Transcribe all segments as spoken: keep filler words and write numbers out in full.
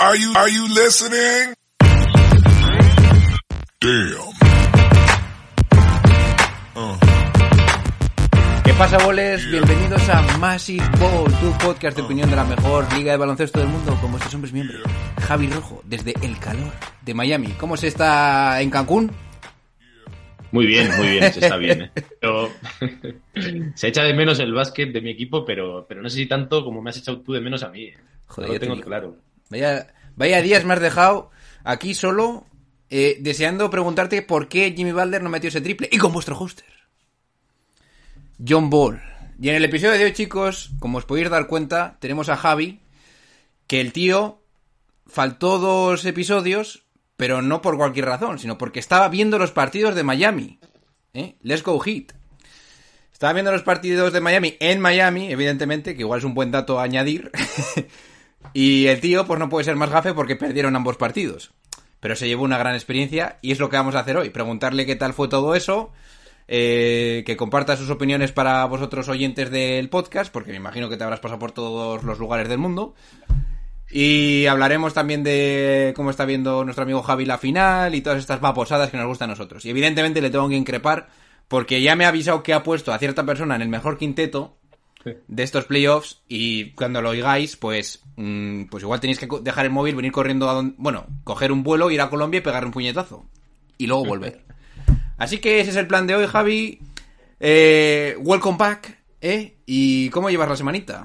Are you, are you listening? Damn. Uh. ¿Qué pasa, boles? Bienvenidos a Massive Ball, tu podcast de opinión de la mejor liga de baloncesto del mundo, con vuestros hombres miembros. Javi Rojo, desde el calor de Miami. ¿Cómo se está en Cancún? Muy bien, muy bien, se está bien, ¿eh? Pero se echa de menos el básquet de mi equipo, pero, pero no sé si tanto como me has echado tú de menos a mí. ¿eh? Joder, no ya lo tengo te claro. Vaya, vaya días me has dejado aquí solo, eh, deseando preguntarte por qué Jimmy Butler no metió ese triple. Y con vuestro hoster, John Ball. Y en el episodio de hoy, chicos, como os podéis dar cuenta, tenemos a Javi, que el tío faltó dos episodios, pero no por cualquier razón, sino porque estaba viendo los partidos de Miami. ¿Eh? Let's go Heat. Estaba viendo los partidos de Miami en Miami, evidentemente, que igual es un buen dato a añadir. Y el tío, pues no puede ser más gafe porque perdieron ambos partidos. Pero se llevó una gran experiencia y es lo que vamos a hacer hoy. Preguntarle qué tal fue todo eso, eh, que comparta sus opiniones para vosotros oyentes del podcast, porque me imagino que te habrás pasado por todos los lugares del mundo. Y hablaremos también de cómo está viendo nuestro amigo Javi la final y todas estas babosadas que nos gustan a nosotros. Y evidentemente le tengo que increpar porque ya me ha avisado que ha puesto a cierta persona en el mejor quinteto de estos playoffs y cuando lo oigáis, pues mmm, pues igual tenéis que dejar el móvil, venir corriendo a donde, bueno, coger un vuelo, ir a Colombia y pegarle un puñetazo y luego volver. Así que ese es el plan de hoy, Javi. Eh, welcome back, ¿eh? ¿Y cómo llevas la semanita?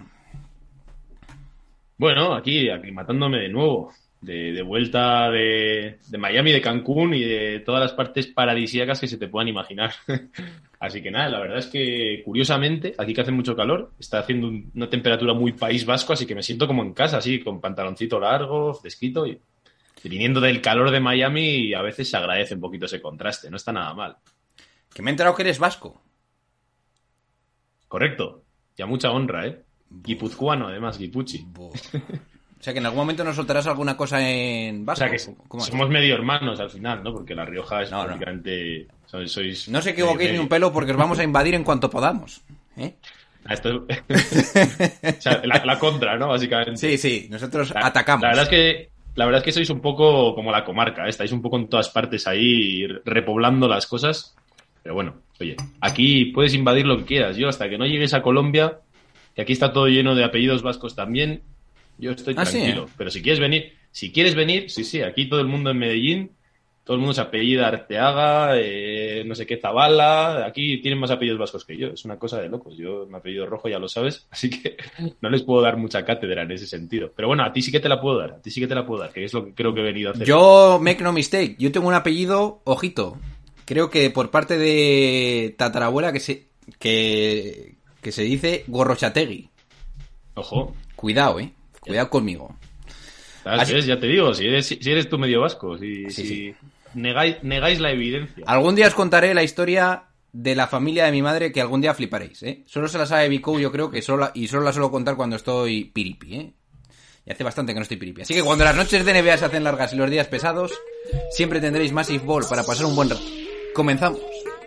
Bueno, aquí aclimatándome de nuevo, de, de vuelta de, de Miami, de Cancún y de todas las partes paradisíacas que se te puedan imaginar. Así que nada, la verdad es que curiosamente, aquí que hace mucho calor, está haciendo un, una temperatura muy País Vasco, así que me siento como en casa, así, con pantaloncito largo, fresquito, y, y viniendo del calor de Miami, a veces se agradece un poquito ese contraste, no está nada mal. Que me he enterado que eres vasco. Correcto, ya mucha honra, ¿eh? Guipuzcoano, además, Guipuchi. O sea que en algún momento nos soltarás alguna cosa en vasco. O sea que somos es? medio hermanos al final, ¿no? Porque La Rioja es no, prácticamente... No. Sois, sois no os equivoquéis ni un pelo porque os vamos a invadir en cuanto podamos. ¿Eh? Esto es... o sea, la, la contra, ¿no? Básicamente. Sí, sí, nosotros la, atacamos. La verdad es que la verdad es que sois un poco como la comarca, ¿eh? Estáis un poco en todas partes ahí repoblando las cosas. Pero bueno, oye, aquí puedes invadir lo que quieras. Yo hasta que no llegues a Colombia, que aquí está todo lleno de apellidos vascos también, yo estoy ah, tranquilo. ¿sí, eh? Pero si quieres venir, si quieres venir, sí, sí, aquí todo el mundo en Medellín, todo el mundo se apellida Arteaga, eh, no sé qué, Zabala, aquí tienen más apellidos vascos que yo, es una cosa de locos. Yo me apellido Rojo, ya lo sabes, así que no les puedo dar mucha cátedra en ese sentido. Pero bueno, a ti sí que te la puedo dar, a ti sí que te la puedo dar, que es lo que creo que he venido a hacer. Yo, make no mistake, yo tengo un apellido, ojito, creo que por parte de tatarabuela que se, que, que se dice Gorrochategui. Ojo. Cuidado, eh, cuidado conmigo. Así es, ya te digo, si eres, si eres tú medio vasco, si, sí, si sí. Negáis, negáis la evidencia. Algún día os contaré la historia de la familia de mi madre que algún día fliparéis, ¿eh? Solo se la sabe Vico, yo creo que solo la, y solo la suelo contar cuando estoy piripi, ¿eh? Y hace bastante que no estoy piripi. Así que cuando las noches de N B A se hacen largas y los días pesados, siempre tendréis Massive Ball para pasar un buen rato. Comenzamos.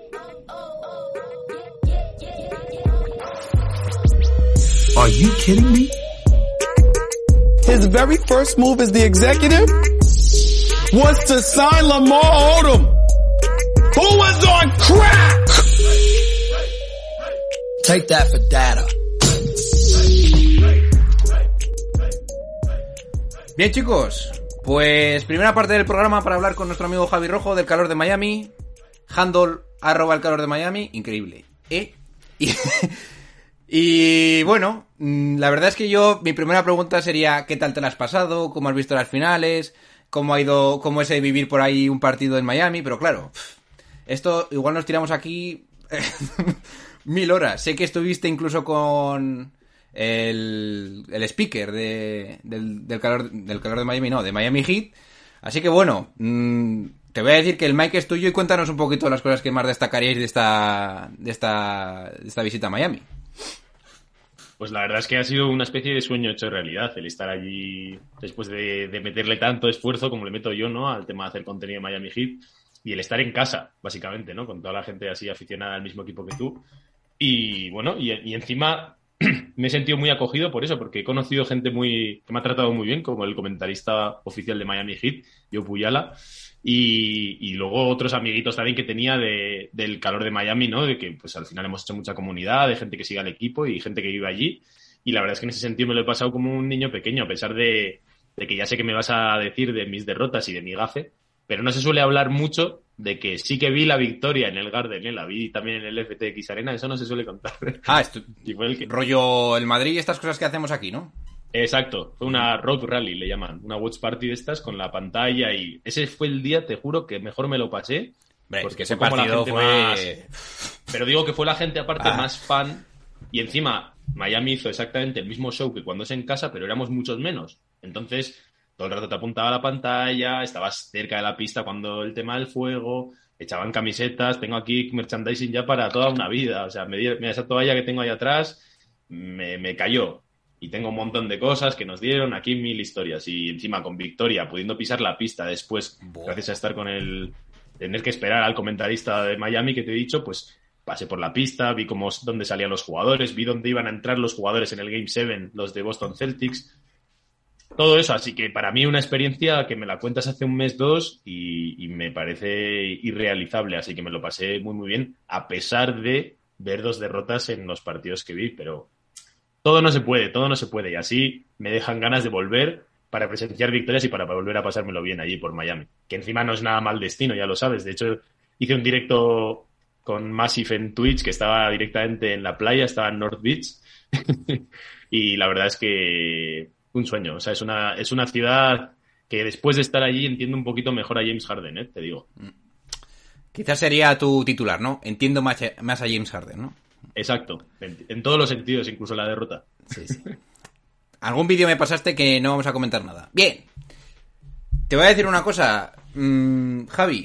Are you kidding me? His very first move as the executive was to sign Lamar Odom, who was on crack. Take that for data. Bien, chicos, pues primera parte del programa para hablar con nuestro amigo Javi Rojo del calor de Miami. Handle arroba el calor de Miami, increíble. ¿Eh? Y, y bueno, la verdad es que yo, mi primera pregunta sería ¿qué tal te la has pasado? ¿Cómo has visto las finales? ¿Cómo ha ido, cómo es de vivir por ahí un partido en Miami? Pero claro, esto igual nos tiramos aquí mil horas. Sé que estuviste incluso con el, el speaker de, del, del, calor, del calor de Miami, no, de Miami Heat. Así que bueno, mmm, te voy a decir que el mic es tuyo y cuéntanos un poquito las cosas que más destacaríais de esta, de esta, de esta visita a Miami. Pues la verdad es que ha sido una especie de sueño hecho realidad, el estar allí después de, de meterle tanto esfuerzo como le meto yo, ¿no?, al tema de hacer contenido de Miami Heat, y el estar en casa, básicamente, ¿no?, con toda la gente así aficionada al mismo equipo que tú. Y bueno, y, y encima me he sentido muy acogido por eso, porque he conocido gente muy que me ha tratado muy bien, como el comentarista oficial de Miami Heat, Joe Puyala, y, y luego otros amiguitos también que tenía de, del calor de Miami, ¿no? De que pues al final hemos hecho mucha comunidad, de gente que sigue al equipo y gente que vive allí, y la verdad es que en ese sentido me lo he pasado como un niño pequeño, a pesar de, de que ya sé que me vas a decir de mis derrotas y de mi gafe, pero no se suele hablar mucho de que sí que vi la victoria en el Garden, ¿eh? La vi también en el F T X Arena, eso no se suele contar. Ah, esto, y fue el que... rollo el Madrid y estas cosas que hacemos aquí, ¿no? Exacto, fue una road rally, le llaman, una watch party de estas con la pantalla y ese fue el día, te juro, que mejor me lo pasé. Hombre, porque es que ese fue como la partido gente fue... más... Pero digo que fue la gente aparte Ah. más fan y encima Miami hizo exactamente el mismo show que cuando es en casa, pero éramos muchos menos. Entonces, todo el rato te apuntaba a la pantalla, estabas cerca de la pista cuando el tema del fuego, echaban camisetas, tengo aquí merchandising ya para toda una vida. O sea, me di- mira, esa toalla que tengo ahí atrás me, me cayó. Y tengo un montón de cosas que nos dieron, aquí mil historias. Y encima con victoria, pudiendo pisar la pista después, Buah. gracias a estar con el... Tener que esperar al comentarista de Miami que te he dicho, pues pasé por la pista, vi cómo, dónde salían los jugadores, vi dónde iban a entrar los jugadores en el Game siete, los de Boston Celtics. Todo eso, así que para mí una experiencia que me la cuentas hace un mes, dos, y, y me parece irrealizable, así que me lo pasé muy, muy bien, a pesar de ver dos derrotas en los partidos que vi, pero todo no se puede, todo no se puede, y así me dejan ganas de volver para presenciar victorias y para volver a pasármelo bien allí por Miami, que encima no es nada mal destino, ya lo sabes, de hecho hice un directo con Massive en Twitch, que estaba directamente en la playa, estaba en North Beach, y la verdad es que un sueño, o sea, es una, es una ciudad que después de estar allí entiendo un poquito mejor a James Harden, ¿eh? Te digo. Quizás sería tu titular, ¿no? Entiendo más, más a James Harden, ¿no? Exacto, en, en todos los sentidos, incluso la derrota. Sí, sí. Algún vídeo me pasaste que no vamos a comentar nada. Bien. Te voy a decir una cosa, mm, Javi.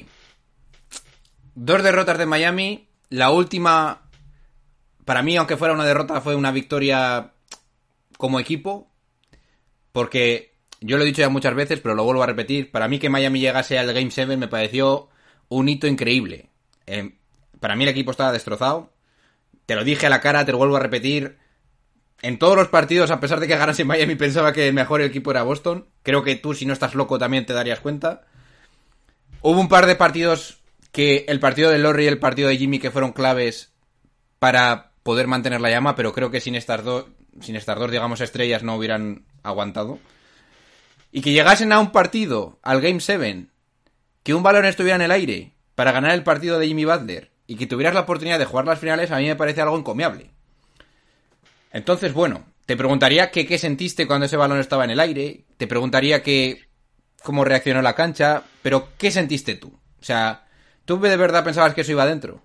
Dos derrotas de Miami. La última, para mí, aunque fuera una derrota, fue una victoria como equipo. Porque yo lo he dicho ya muchas veces, pero lo vuelvo a repetir. Para mí que Miami llegase al Game siete me pareció un hito increíble. Eh, para mí el equipo estaba destrozado. Te lo dije a la cara, te lo vuelvo a repetir. En todos los partidos, a pesar de que ganase Miami, pensaba que el mejor equipo era Boston. Creo que tú, si no estás loco, también te darías cuenta. Hubo un par de partidos que el partido de Lowry y el partido de Jimmy que fueron claves para poder mantener la llama, pero creo que sin estas dos, sin estas dos, digamos, estrellas no hubieran aguantado. Y que llegasen a un partido, al Game siete, que un balón estuviera en el aire para ganar el partido de Jimmy Butler y que tuvieras la oportunidad de jugar las finales, a mí me parece algo encomiable. Entonces, bueno, te preguntaría que qué sentiste cuando ese balón estaba en el aire, te preguntaría que cómo reaccionó la cancha, pero ¿qué sentiste tú? O sea, ¿tú de verdad pensabas que eso iba adentro?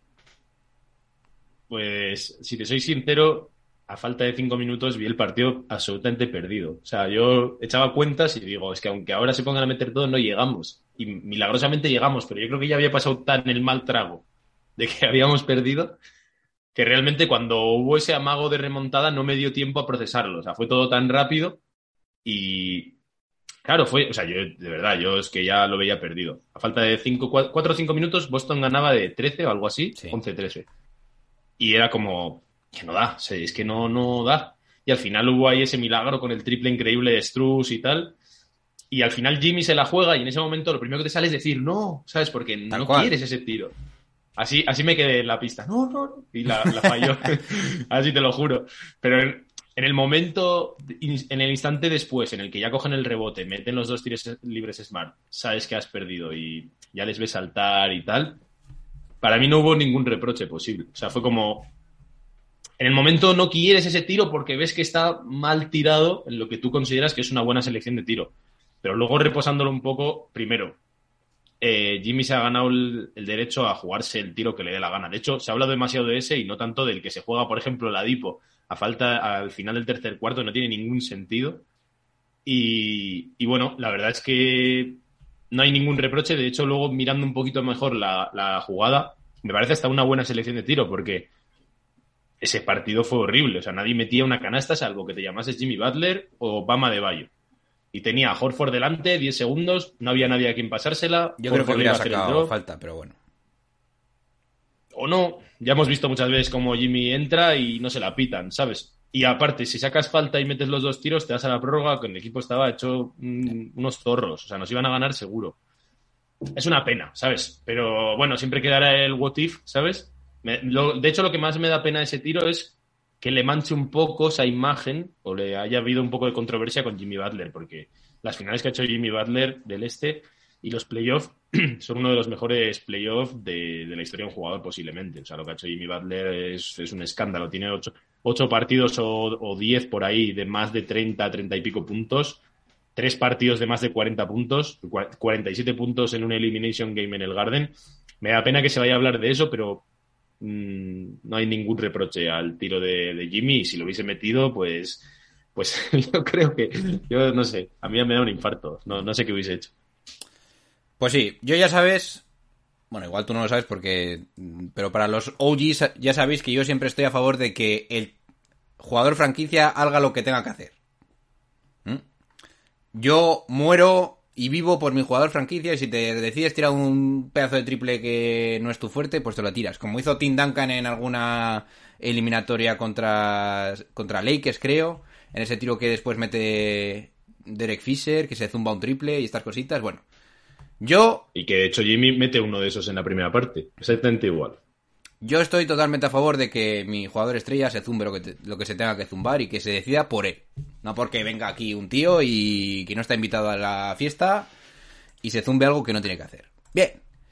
Pues, si te soy sincero, a falta de cinco minutos vi el partido absolutamente perdido. O sea, yo echaba cuentas y digo, es que aunque ahora se pongan a meter todo, no llegamos. Y milagrosamente llegamos, pero yo creo que ya había pasado tan el mal trago de que habíamos perdido que realmente cuando hubo ese amago de remontada no me dio tiempo a procesarlo. O sea, fue todo tan rápido y... Claro, fue... O sea, yo, de verdad, yo es que ya lo veía perdido. A falta de cinco, cuatro o cinco minutos, Boston ganaba de trece o algo así, Sí. once trece. Y era como... que no da, o sea, es que no, no da. Y al final hubo ahí ese milagro con el triple increíble de Strus y tal. Y al final Jimmy se la juega y en ese momento lo primero que te sale es decir no, ¿sabes? Porque Tal no cual. quieres ese tiro. Así, así me quedé en la pista. No, no, no. Y la, la falló. Así te lo juro. Pero en, en el momento, en el instante después, en el que ya cogen el rebote, meten los dos tiros libres Smart, sabes que has perdido y ya les ves saltar y tal. Para mí no hubo ningún reproche posible. O sea, fue como... En el momento no quieres ese tiro porque ves que está mal tirado en lo que tú consideras que es una buena selección de tiro. Pero luego reposándolo un poco, primero, eh, Jimmy se ha ganado el, el derecho a jugarse el tiro que le dé la gana. De hecho, se ha hablado demasiado de ese y no tanto del que se juega, por ejemplo, la Dipo a falta al final del tercer cuarto. No tiene ningún sentido. Y, y bueno, la verdad es que no hay ningún reproche. De hecho, luego mirando un poquito mejor la, la jugada, me parece hasta una buena selección de tiro porque ese partido fue horrible. O sea, nadie metía una canasta salvo que te llamases Jimmy Butler o Bama Adebayo. Y tenía a Horford delante, diez segundos, no había nadie a quien pasársela. Yo creo que Horford hubiera iba a hacer el sacado drop. falta, pero bueno. O no, ya hemos visto muchas veces cómo Jimmy entra y no se la pitan, ¿sabes? Y aparte, si sacas falta y metes los dos tiros, te das a la prórroga, que el equipo estaba hecho mm, unos zorros. O sea, nos iban a ganar seguro. Es una pena, ¿sabes? Pero bueno, siempre quedará el what if, ¿sabes? Me, lo, de hecho, lo que más me da pena de ese tiro es que le manche un poco esa imagen o le haya habido un poco de controversia con Jimmy Butler, porque las finales que ha hecho Jimmy Butler del Este y los playoffs son uno de los mejores playoffs de, de la historia de un jugador posiblemente. O sea, lo que ha hecho Jimmy Butler es, es un escándalo. Tiene ocho, ocho partidos o, o diez por ahí de más de treinta, treinta y pico puntos. Tres partidos de más de cuarenta puntos. cuarenta y siete puntos en un Elimination Game en el Garden. Me da pena que se vaya a hablar de eso, pero mmm, no hay ningún reproche al tiro de, de Jimmy. Y si lo hubiese metido, pues, pues yo creo que... Yo no sé, a mí me da un infarto. No, no sé qué hubiese hecho. Pues sí, yo ya sabes, bueno, igual tú no lo sabes porque, pero para los O Gs ya sabéis que yo siempre estoy a favor de que el jugador franquicia haga lo que tenga que hacer. ¿Mm? Yo muero y vivo por mi jugador franquicia y si te decides tirar un pedazo de triple que no es tu fuerte, pues te lo tiras. Como hizo Tim Duncan en alguna eliminatoria contra, contra Lakers, creo, en ese tiro que después mete Derek Fisher, que se zumba un triple y estas cositas, bueno. Yo... Y que de hecho Jimmy mete uno de esos en la primera parte. Exactamente igual. Yo estoy totalmente a favor de que mi jugador estrella se zumbe lo que, te, lo que se tenga que zumbar y que se decida por él. No porque venga aquí un tío y que no está invitado a la fiesta y se zumbe algo que no tiene que hacer. Bien.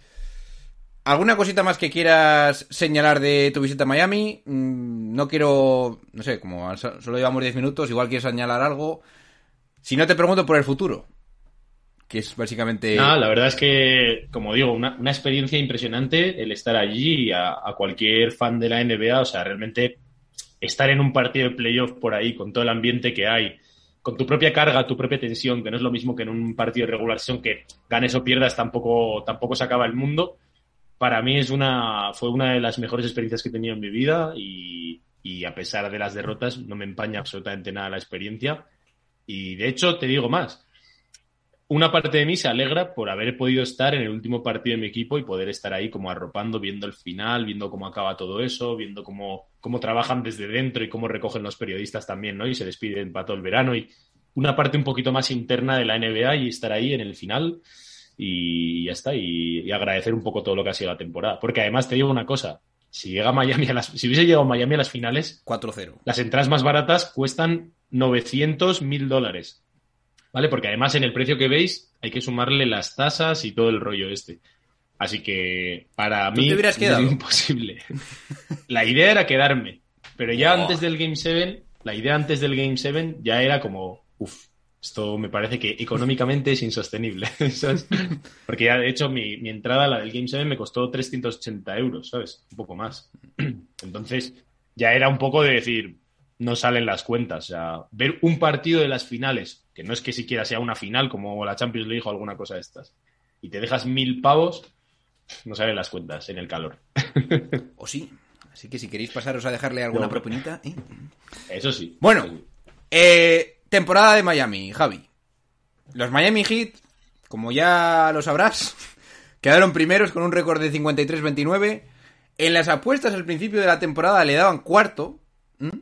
¿Alguna cosita más que quieras señalar de tu visita a Miami? Mm, no quiero... No sé, como solo llevamos diez minutos, igual quieres señalar algo. Si no, te pregunto por el futuro. Que es básicamente... No, la verdad es que, como digo, una, una experiencia impresionante el estar allí y a, a cualquier fan de la N B A, o sea, realmente estar en un partido de playoff por ahí, con todo el ambiente que hay, con tu propia carga, tu propia tensión, que no es lo mismo que en un partido de regulación que ganes o pierdas, tampoco, tampoco se acaba el mundo. Para mí es una, fue una de las mejores experiencias que he tenido en mi vida y, y a pesar de las derrotas no me empaña absolutamente nada la experiencia. Y de hecho, te digo más, una parte de mí se alegra por haber podido estar en el último partido de mi equipo y poder estar ahí como arropando, viendo el final, viendo cómo acaba todo eso, viendo cómo, cómo trabajan desde dentro y cómo recogen los periodistas también, ¿no? Y se despiden para todo el verano y una parte un poquito más interna de la N B A y estar ahí en el final y ya está. Y, y agradecer un poco todo lo que ha sido la temporada. Porque además te digo una cosa, si llega Miami a las, si hubiese llegado Miami a las finales, cuatro cero. Las entradas más baratas cuestan novecientos mil dólares. ¿Vale? Porque además en el precio que veis hay que sumarle las tasas y todo el rollo este. Así que para mí es imposible. La idea era quedarme, pero ya oh. antes del Game siete, la idea antes del Game siete ya era como, uff, esto me parece que económicamente es insostenible, ¿sabes? Porque ya de hecho mi, mi entrada, la del Game siete, me costó trescientos ochenta euros, ¿sabes? Un poco más. Entonces ya era un poco de decir, no salen las cuentas. O sea, ver un partido de las finales, que no es que siquiera sea una final como la Champions League o alguna cosa de estas, y te dejas mil pavos, no salen las cuentas en el calor. O sí. Así que si queréis pasaros a dejarle alguna no, propinita... ¿eh? Eso sí. Bueno, eso sí. Eh, temporada de Miami, Javi. Los Miami Heat, como ya lo sabrás, quedaron primeros con un récord de cincuenta y tres veintinueve. En las apuestas al principio de la temporada le daban cuarto... ¿Mm?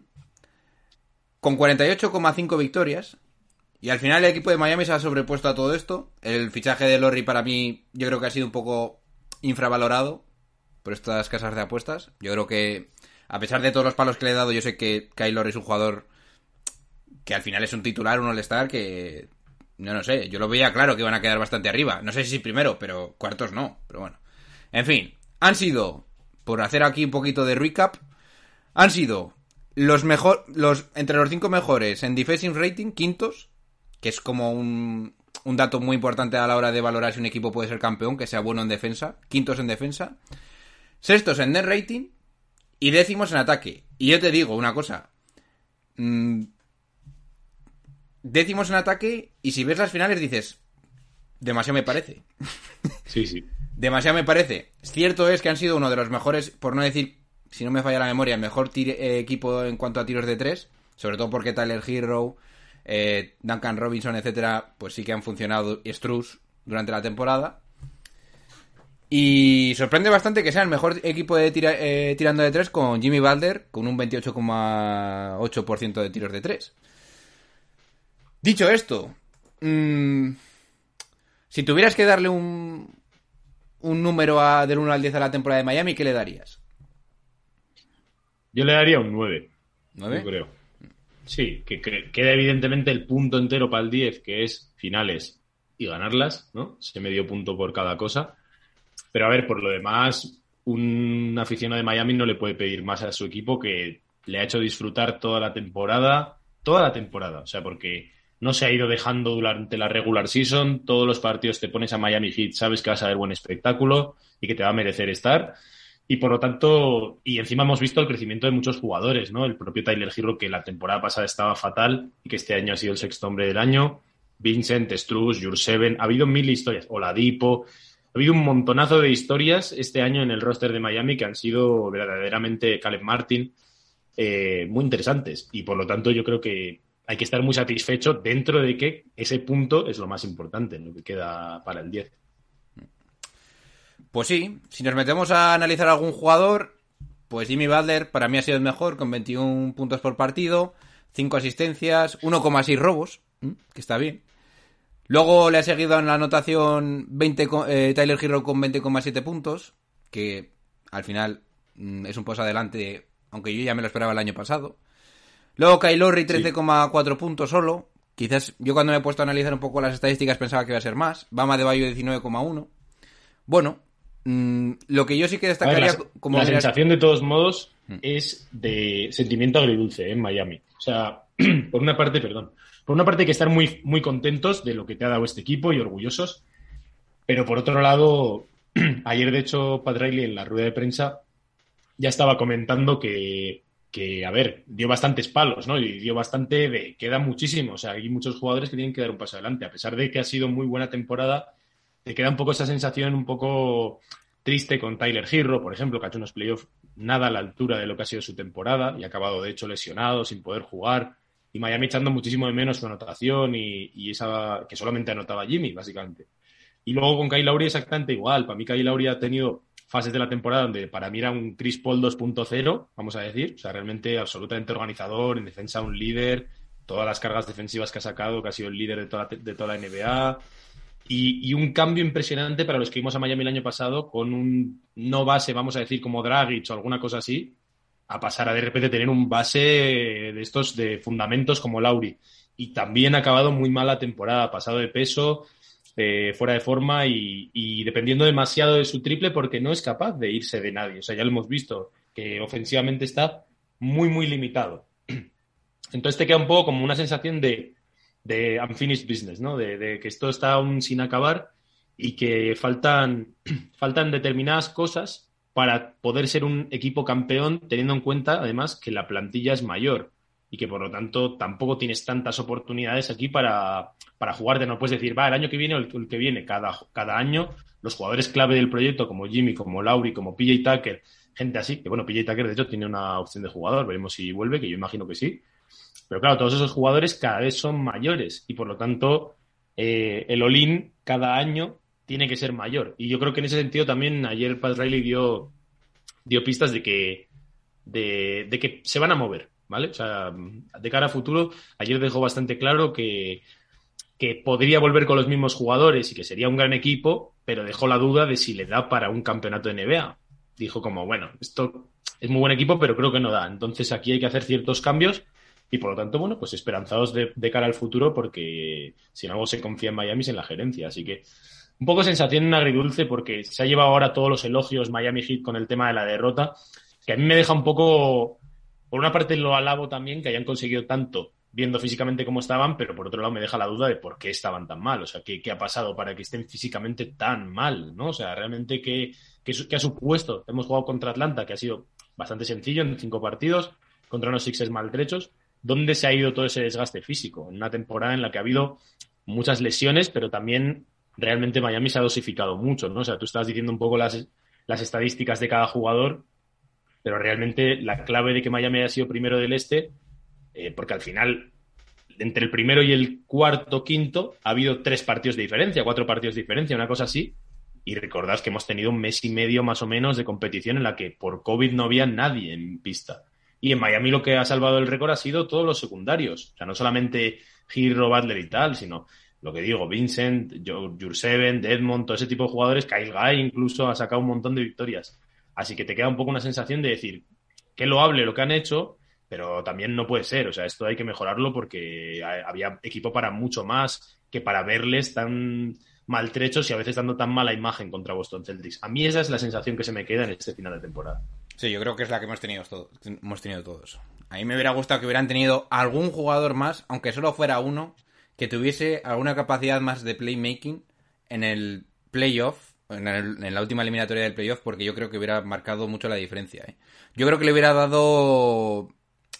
Con cuarenta y ocho coma cinco victorias. Y al final el equipo de Miami se ha sobrepuesto a todo esto. El fichaje de Lowry para mí yo creo que ha sido un poco infravalorado por estas casas de apuestas. Yo creo que a pesar de todos los palos que le he dado, yo sé que Kyle Lowry es un jugador que al final es un titular, un all-star que... No, no sé, yo lo veía claro que iban a quedar bastante arriba. No sé si primero, pero cuartos no. Pero bueno. En fin, han sido, por hacer aquí un poquito de recap, han sido... Los mejor, los entre los cinco mejores en defensive rating, quintos, que es como un, un dato muy importante a la hora de valorar si un equipo puede ser campeón, que sea bueno en defensa, quintos en defensa, sextos en net rating y décimos en ataque. Y yo te digo una cosa, mmm, décimos en ataque y si ves las finales dices, demasiado me parece. Sí, sí. Demasiado me parece. Cierto es que han sido uno de los mejores, por no decir... Si no me falla la memoria, el mejor tire, eh, equipo en cuanto a tiros de tres, sobre todo porque Tyler Hero, eh, Duncan Robinson, etcétera, pues sí que han funcionado, y Strus durante la temporada. Y sorprende bastante que sea el mejor equipo de tira, eh, tirando de tres con Jimmy Butler, con un veintiocho coma ocho por ciento de tiros de tres. Dicho esto, mmm, si tuvieras que darle un, un número a, del uno al diez a la temporada de Miami, ¿qué le darías? Yo le daría un nueve. ¿nueve? Yo creo. Sí, que, que queda evidentemente el punto entero para el diez, que es finales y ganarlas, ¿no? Ese medio punto por cada cosa. Pero a ver, por lo demás, un aficionado de Miami no le puede pedir más a su equipo, que le ha hecho disfrutar toda la temporada, toda la temporada, o sea, porque no se ha ido dejando durante la regular season, todos los partidos te pones a Miami Heat, sabes que vas a ver buen espectáculo y que te va a merecer estar, y por lo tanto, y encima hemos visto el crecimiento de muchos jugadores, ¿no? El propio Tyler Herro, que la temporada pasada estaba fatal y que este año ha sido el sexto hombre del año, Vincent, Strus, Jurseven, ha habido mil historias, Oladipo. Ha habido un montonazo de historias este año en el roster de Miami que han sido verdaderamente, Caleb Martin, eh, muy interesantes. Y por lo tanto yo creo que hay que estar muy satisfecho dentro de que ese punto es lo más importante, lo que queda para el diez. Pues sí, si nos metemos a analizar a algún jugador, pues Jimmy Butler para mí ha sido el mejor, con veintiún puntos por partido, cinco asistencias, uno coma seis robos, que está bien. Luego le ha seguido en la anotación veinte, eh, Tyler Herro con veinte coma siete puntos, que al final mm, es un paso adelante, aunque yo ya me lo esperaba el año pasado. Luego Kyle Lowry trece coma cuatro sí. puntos solo. Quizás yo cuando me he puesto a analizar un poco las estadísticas pensaba que iba a ser más. Bam Adebayo diecinueve coma uno. Bueno, mmm, lo que yo sí que destacaría... Ver, la, como la miras... sensación de todos modos mm. es de sentimiento agridulce, ¿eh? En Miami. O sea, por una parte, perdón... Por una parte hay que estar muy, muy contentos de lo que te ha dado este equipo y orgullosos, pero por otro lado, ayer de hecho Pat Riley en la rueda de prensa ya estaba comentando que, que, a ver, dio bastantes palos, ¿no? Y dio bastante de, queda muchísimo, o sea, hay muchos jugadores que tienen que dar un paso adelante, a pesar de que ha sido muy buena temporada, te queda un poco esa sensación un poco triste con Tyler Herro, por ejemplo, que ha hecho unos playoffs nada a la altura de lo que ha sido su temporada y ha acabado de hecho lesionado, sin poder jugar. Y Miami echando muchísimo de menos su anotación y, y esa que solamente anotaba Jimmy, básicamente. Y luego con Kyle Lowry exactamente igual. Para mí Kyle Lowry ha tenido fases de la temporada donde para mí era un Chris Paul dos punto cero, vamos a decir. O sea, realmente absolutamente organizador, en defensa un líder, todas las cargas defensivas que ha sacado, que ha sido el líder de toda la, de toda la N B A. Y, y un cambio impresionante para los que vimos a Miami el año pasado con un no base, vamos a decir, como Dragic o alguna cosa así, a pasar a de repente tener un base de estos de fundamentos como Lowry. Y también ha acabado muy mal la temporada, pasado de peso, eh, fuera de forma y, y dependiendo demasiado de su triple porque no es capaz de irse de nadie. O sea, ya lo hemos visto, que ofensivamente está muy, muy limitado. Entonces te queda un poco como una sensación de, de unfinished business, ¿no? De, de que esto está aún sin acabar y que faltan, faltan determinadas cosas para poder ser un equipo campeón, teniendo en cuenta, además, que la plantilla es mayor y que, por lo tanto, tampoco tienes tantas oportunidades aquí para, para jugarte. No puedes decir, va, el año que viene o el, el que viene. Cada, cada año, los jugadores clave del proyecto, como Jimmy, como Lowry, como P J Tucker, gente así, que, bueno, P J Tucker, de hecho, tiene una opción de jugador. Veremos si vuelve, que yo imagino que sí. Pero, claro, todos esos jugadores cada vez son mayores y, por lo tanto, eh, el all-in cada año tiene que ser mayor. Y yo creo que en ese sentido también ayer Pat Riley dio, dio pistas de que, de, de que se van a mover, ¿vale? O sea, de cara a futuro, ayer dejó bastante claro que, que podría volver con los mismos jugadores y que sería un gran equipo, pero dejó la duda de si le da para un campeonato de N B A. Dijo como, bueno, esto es muy buen equipo, pero creo que no da. Entonces aquí hay que hacer ciertos cambios y por lo tanto, bueno, pues esperanzados de, de cara al futuro porque si en algo se confía en Miami es en la gerencia. Así que un poco sensación agridulce porque se ha llevado ahora todos los elogios Miami Heat con el tema de la derrota, que a mí me deja un poco, por una parte lo alabo también, que hayan conseguido tanto viendo físicamente cómo estaban, pero por otro lado me deja la duda de por qué estaban tan mal, o sea, qué, qué ha pasado para que estén físicamente tan mal, ¿no? O sea, realmente qué, qué, qué ha supuesto. Hemos jugado contra Atlanta, que ha sido bastante sencillo en cinco partidos, contra unos Sixers maltrechos. ¿Dónde se ha ido todo ese desgaste físico? En una temporada en la que ha habido muchas lesiones, pero también realmente Miami se ha dosificado mucho, ¿no? O sea, tú estabas diciendo un poco las, las estadísticas de cada jugador, pero realmente la clave de que Miami haya sido primero del este, eh, porque al final, entre el primero y el cuarto, quinto, ha habido tres partidos de diferencia, cuatro partidos de diferencia, una cosa así, Y recordad que hemos tenido un mes y medio más o menos de competición en la que por COVID no había nadie en pista. Y en Miami lo que ha salvado el récord ha sido todos los secundarios. O sea, no solamente Hero, Butler y tal, sino lo que digo, Vincent, Jurseven, Dedmon, todo ese tipo de jugadores, Kyle Guy incluso ha sacado un montón de victorias. Así que te queda un poco una sensación de decir, qué loable lo que han hecho, pero también no puede ser. O sea, esto hay que mejorarlo porque había equipo para mucho más que para verles tan maltrechos y a veces dando tan mala imagen contra Boston Celtics. A mí esa es la sensación que se me queda en este final de temporada. Sí, yo creo que es la que hemos tenido, todos, hemos tenido todos. A mí me hubiera gustado que hubieran tenido algún jugador más, aunque solo fuera uno, que tuviese alguna capacidad más de playmaking en el playoff, en, el, en la última eliminatoria del playoff, porque yo creo que hubiera marcado mucho la diferencia. ¿eh? Yo creo que le hubiera dado...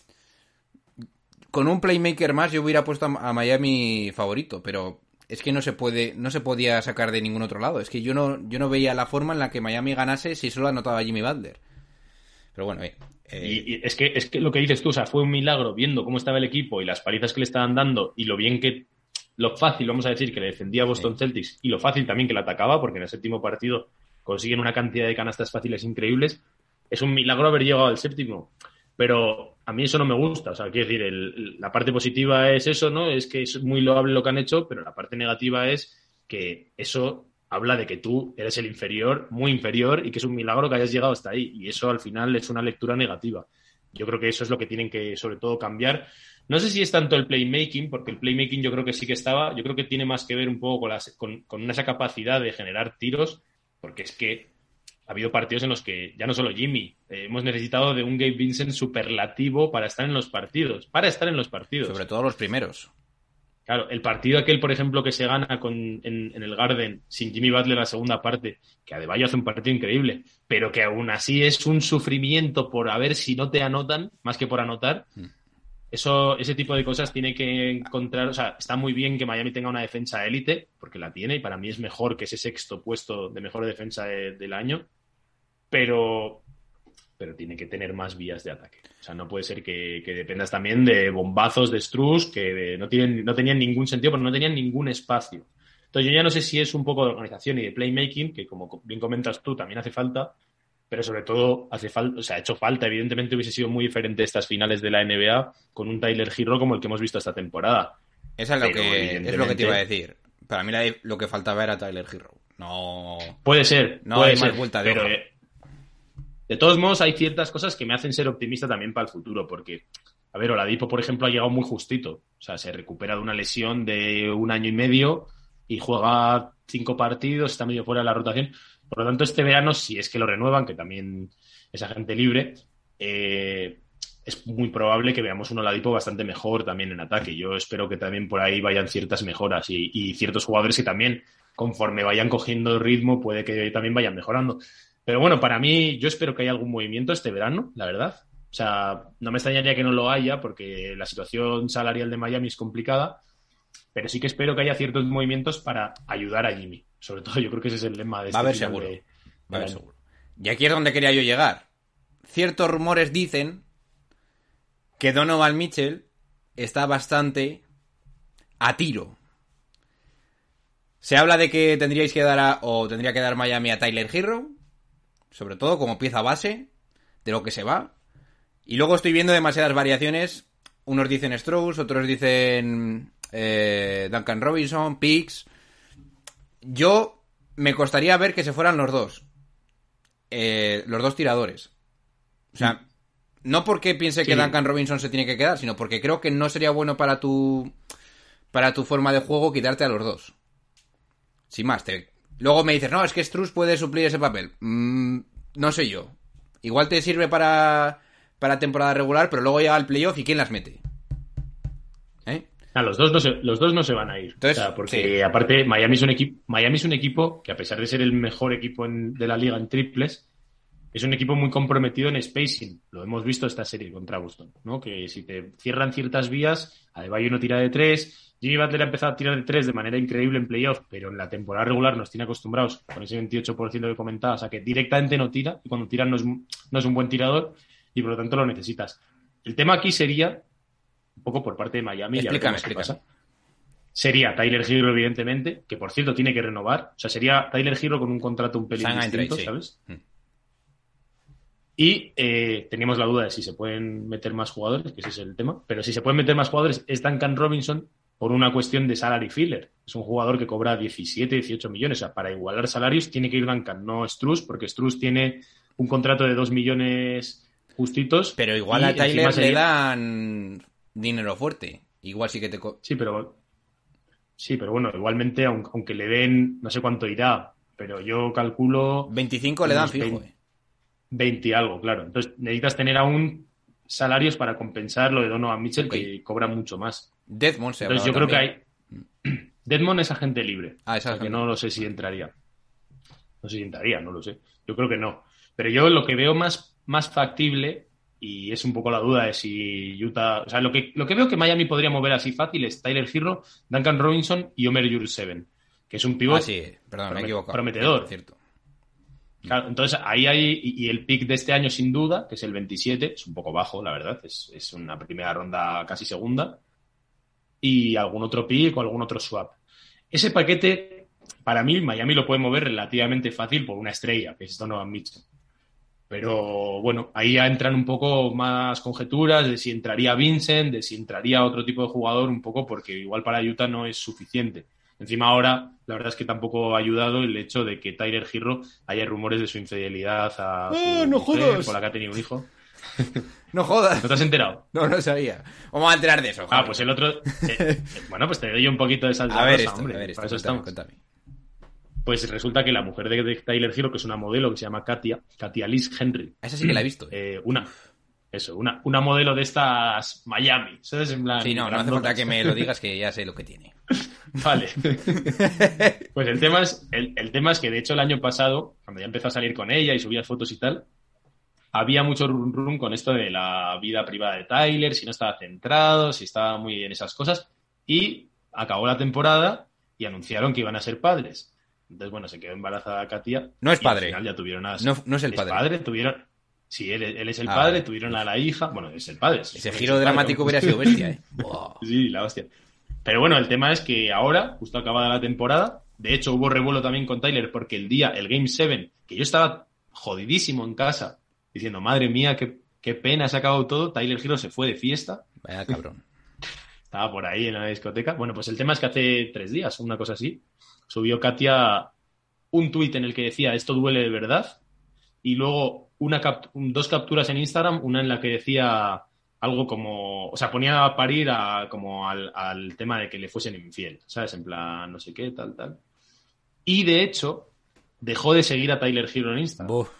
Con un playmaker más yo hubiera puesto a Miami favorito, pero es que no se puede, no se podía sacar de ningún otro lado. Es que yo no, yo no veía la forma en la que Miami ganase si solo anotaba Jimmy Butler. Pero bueno, eh, eh... Y, y es que es que lo que dices tú, o sea, fue un milagro viendo cómo estaba el equipo y las palizas que le estaban dando y lo bien que, lo fácil, vamos a decir, que le defendía a Boston sí. Celtics y lo fácil también que le atacaba, porque en el séptimo partido consiguen una cantidad de canastas fáciles increíbles. Es un milagro haber llegado al séptimo. Pero a mí eso no me gusta. O sea, quiero decir, el, la parte positiva es eso, ¿no? Es que es muy loable lo que han hecho, pero la parte negativa es que eso habla de que tú eres el inferior, muy inferior, y que es un milagro que hayas llegado hasta ahí. Y eso al final es una lectura negativa. Yo creo que eso es lo que tienen que, sobre todo, cambiar. No sé si es tanto el playmaking, porque el playmaking yo creo que sí que estaba. Yo creo que tiene más que ver un poco con, las, con, con esa capacidad de generar tiros, porque es que ha habido partidos en los que, ya no solo Jimmy, eh, hemos necesitado de un Gabe Vincent superlativo para estar en los partidos, para estar en los partidos. Sobre todo los primeros. Claro, el partido aquel, por ejemplo, que se gana con, en, en el Garden sin Jimmy Butler la segunda parte, que Adebayo hace un partido increíble, pero que aún así es un sufrimiento por a ver si no te anotan, más que por anotar. Mm. Eso, ese tipo de cosas tiene que encontrar, o sea, está muy bien que Miami tenga una defensa élite, porque la tiene, y para mí es mejor que ese sexto puesto de mejor defensa de, del año, pero, pero tiene que tener más vías de ataque. O sea, no puede ser que, que dependas también de bombazos de Strus que de, no, tienen, no tenían ningún sentido, porque no tenían ningún espacio. Entonces yo ya no sé si es un poco de organización y de playmaking, que como bien comentas tú, también hace falta, pero sobre todo hace falta, o sea, ha hecho falta. Evidentemente hubiese sido muy diferente estas finales de la N B A con un Tyler Hero como el que hemos visto esta temporada. Esa es lo, que, es lo que te iba a decir. Para mí la, lo que faltaba era Tyler Hero. No... Puede ser, no puede hay ser, más vuelta de pero hoja. Eh, de todos modos hay ciertas cosas que me hacen ser optimista también para el futuro, porque, a ver, Oladipo, por ejemplo, ha llegado muy justito. O sea, se recupera de una lesión de un año y medio y juega cinco partidos, está medio fuera de la rotación. Por lo tanto, este verano, si es que lo renuevan, que también es agente libre, eh, es muy probable que veamos un Oladipo bastante mejor también en ataque. Yo espero que también por ahí vayan ciertas mejoras y, y ciertos jugadores que también, conforme vayan cogiendo ritmo, puede que también vayan mejorando. Pero bueno, para mí, yo espero que haya algún movimiento este verano, la verdad. O sea, no me extrañaría que no lo haya, porque la situación salarial de Miami es complicada, pero sí que espero que haya ciertos movimientos para ayudar a Jimmy. Sobre todo, yo creo que ese es el lema de este Va a haber final seguro. de, de Va a haber seguro. Y aquí es donde quería yo llegar. Ciertos rumores dicen que Donovan Mitchell está bastante a tiro. Se habla de que tendríais que dar a, o tendría que dar Miami a Tyler Hero, sobre todo como pieza base de lo que se va. Y luego estoy viendo demasiadas variaciones. Unos dicen Strauss, otros dicen eh, Duncan Robinson, Picks. Yo me costaría ver que se fueran los dos. Eh, los dos tiradores. O sea, no porque piense sí. que Duncan Robinson se tiene que quedar, sino porque creo que no sería bueno para tu para tu forma de juego quitarte a los dos. Sin más, te... luego me dices, no, es que Strus puede suplir ese papel. Mm, no sé yo. Igual te sirve para, para temporada regular, pero luego llega el playoff y ¿quién las mete? ¿Eh? Ah, los dos no se, los dos no se van a ir. Entonces, o sea, porque sí. aparte Miami es un equipo, Miami es un equipo que a pesar de ser el mejor equipo en, de la liga en triples, es un equipo muy comprometido en spacing. Lo hemos visto esta serie contra Boston, ¿no? Que si te cierran ciertas vías, Adebayo no tira de tres. Jimmy Butler ha empezado a tirar de tres de manera increíble en playoff, pero en la temporada regular nos tiene acostumbrados con ese veintiocho por ciento que comentabas a que directamente no tira, y cuando tira no es, no es un buen tirador y por lo tanto lo necesitas. El tema aquí sería un poco por parte de Miami. Explícame, y a ver qué pasa. sería Tyler Hero, evidentemente, que por cierto tiene que renovar. O sea, sería Tyler Hero con un contrato un pelín Sang distinto, Trade, sí. ¿sabes? Mm. Y eh, teníamos la duda de si se pueden meter más jugadores, que ese es el tema. Pero si se pueden meter más jugadores es Duncan Robinson por una cuestión de salary filler. Es un jugador que cobra diecisiete, dieciocho millones. O sea, para igualar salarios tiene que ir Duncan, no Strus, porque Strus tiene un contrato de dos millones justitos. Pero igual y a Tyler encima sería... le dan dinero fuerte. Igual sí que te... Co- Sí, pero sí, pero bueno, igualmente, aunque, aunque le den, no sé cuánto irá, pero yo calculo... veinticinco le dan unos fijo, veinte, eh. veinte algo, claro. Entonces necesitas tener aún salarios para compensar lo de Donovan Mitchell, Ok. que cobra mucho más. Desmond se Entonces yo hablaba creo que también. hay... Deadmond es agente libre. Ah, es o sea, agente que no libre. lo sé si entraría. No sé si entraría, no lo sé. Yo creo que no. Pero yo lo que veo más, más factible, y es un poco la duda de si Utah... O sea, lo que, lo que veo que Miami podría mover así fácil es Tyler Hero, Duncan Robinson y Omer Jurseven, que es un pivot Ah, sí, perdón, me he equivocado. prometedor. Cierto. Claro, entonces ahí hay... Y, y el pick de este año, sin duda, que es el veintisiete, es un poco bajo, la verdad. Es, es una primera ronda casi segunda. Y algún otro pick o algún otro swap. Ese paquete, para mí, Miami lo puede mover relativamente fácil por una estrella, que es Donovan Mitchell. Pero bueno, ahí ya entran un poco más conjeturas de si entraría Vincent, de si entraría otro tipo de jugador, un poco porque igual para Utah no es suficiente. Encima ahora, la verdad es que tampoco ha ayudado el hecho de que Tyler Hero haya rumores de su infidelidad a su ¡Ah, no mujer, jodas! con la que ha tenido un hijo. No jodas. ¿No te has enterado? No, no sabía. Vamos a enterar de eso. Ah, Javi. pues el otro... eh, bueno, pues te doy un poquito de salsa A ver rosa, esto, hombre. a ver esto. Para eso Cuéntame, estamos. cuéntame. Pues resulta que la mujer de, de Tyler Hero, que es una modelo que se llama Katia, Katia Liz Henry, Esa sí que la he visto. eh. eh, una, eso, una, una modelo de estas Miami, ¿sabes? En plan, Sí, no, no hace grandotas. falta que me lo digas, que ya sé lo que tiene. Vale. Pues el tema es, el, el tema es que, de hecho, el año pasado, cuando ya empezó a salir con ella y subía fotos y tal, había mucho run run con esto de la vida privada de Tyler, si no estaba centrado, si estaba muy en esas cosas, y acabó la temporada y anunciaron que iban a ser padres. Entonces, bueno, se quedó embarazada Katia. No es y al padre. final ya tuvieron a... No, no es el padre. tuvieron... Sí, él, él es el Ah, padre, vale. tuvieron a la hija... Bueno, es el padre. es- Ese es giro el padre, dramático vamos. hubiera sido bestia, eh. Wow. Sí, la hostia. Pero bueno, el tema es que ahora, justo acabada la temporada, de hecho hubo revuelo también con Tyler porque el día, el Game siete, que yo estaba jodidísimo en casa, diciendo, madre mía, qué, qué pena, se ha acabado todo, Tyler Hero se fue de fiesta, Vaya cabrón. estaba por ahí en la discoteca. Bueno, pues el tema es que hace tres días, una cosa así, subió Katia un tuit en el que decía, esto duele de verdad, y luego una capt- un- dos capturas en Instagram, una en la que decía algo como, o sea, ponía a parir a, como al, al tema de que le fuesen infiel, ¿sabes? En plan, no sé qué, tal, tal. Y de hecho, dejó de seguir a Tyler Hero en Instagram. Buf.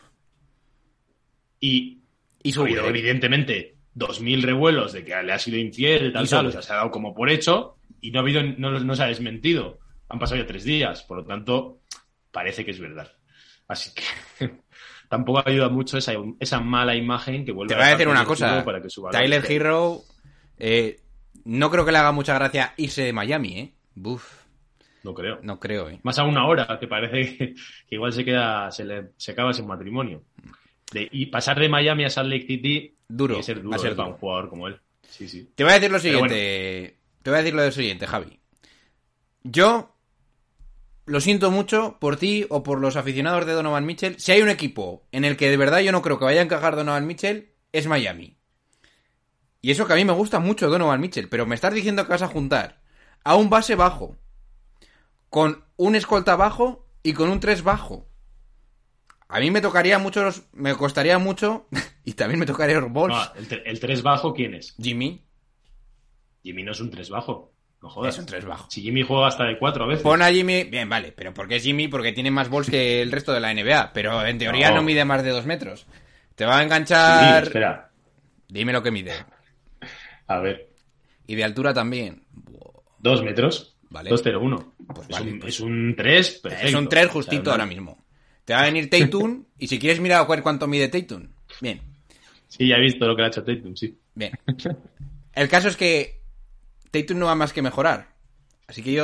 Y, Y ha su habido, evidentemente, dos mil revuelos de que le ha sido infiel, tal, Y tal, sobre. o sea, se ha dado como por hecho y no ha habido, no, no se ha desmentido. Han pasado ya tres días, por lo tanto, parece que es verdad. Así que tampoco ayuda mucho esa, esa mala imagen que vuelve Te voy a decir dar una Tyler cosa. Hero para que su valor Tyler esté. Hero, eh, no creo que le haga mucha gracia irse de Miami, ¿eh? Buf, No creo. no creo, ¿eh? Más a una hora, que parece que, que igual se queda, se, le, se acaba sin matrimonio. De, y pasar de Miami a Salt Lake City Duro, tiene que ser va duro a ser eh, para duro. un jugador como él. Sí, sí. Te voy a decir lo Pero siguiente. Te voy a decir lo siguiente, Javi. Yo lo siento mucho por ti o por los aficionados de Donovan Mitchell. Si hay un equipo en el que de verdad yo no creo que vaya a encajar Donovan Mitchell, es Miami. Y eso que a mí me gusta mucho Donovan Mitchell, pero me estás diciendo que vas a juntar a un base bajo, con un escolta bajo y con un tres bajo. A mí me tocaría mucho, los- me costaría mucho, y también me tocaría los balls. No, el, tre- el tres bajo, ¿quién es? Jimmy Jimmy no es un tres bajo. No jodas. es un tres bajo. Si Jimmy juega hasta de cuatro a veces. Pon a Jimmy... Bien, vale, pero ¿por qué es Jimmy? Porque tiene más balls que el resto de la N B A, pero en teoría no, No. mide más de dos metros. Te va a Sí, enganchar... espera. Dime lo que mide. A ver. Y de altura también. Buah. Dos metros. Vale. dos cero uno. Pues es, vale, un, pues- es un tres perfecto. Es un tres O sea, justito no- ahora mismo. Te va a venir Tatum, y si quieres mirar a ver cuánto mide Tatum. Bien, Sí, ya he visto lo que le ha hecho Tatum, sí. bien. El caso es que Tatum no va más que mejorar. Así que yo... Yo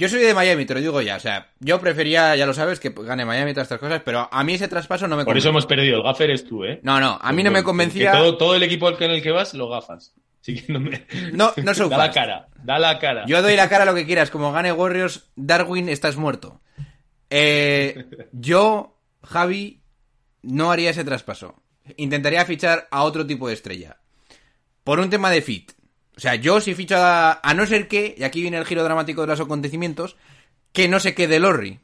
Yo soy de Miami, te lo digo ya. O sea, yo prefería, ya lo sabes, que gane Miami y todas estas cosas, pero a mí ese traspaso no me Por convence. eso hemos perdido. El gaffer es tú, ¿eh? No, no, a mí no me convencía... Que todo, todo el equipo en el que vas lo gafas. Así que no me... No, no soy Da fan. la cara, da la cara. Yo doy la cara a lo que quieras. Como gane Warriors, Darwin, estás muerto. Eh, yo, Javi, no haría ese traspaso. Intentaría fichar a otro tipo de estrella. Por un tema de fit. O sea, yo si ficho a... A no ser que, y aquí viene el giro dramático de los acontecimientos, que no se quede Lorry.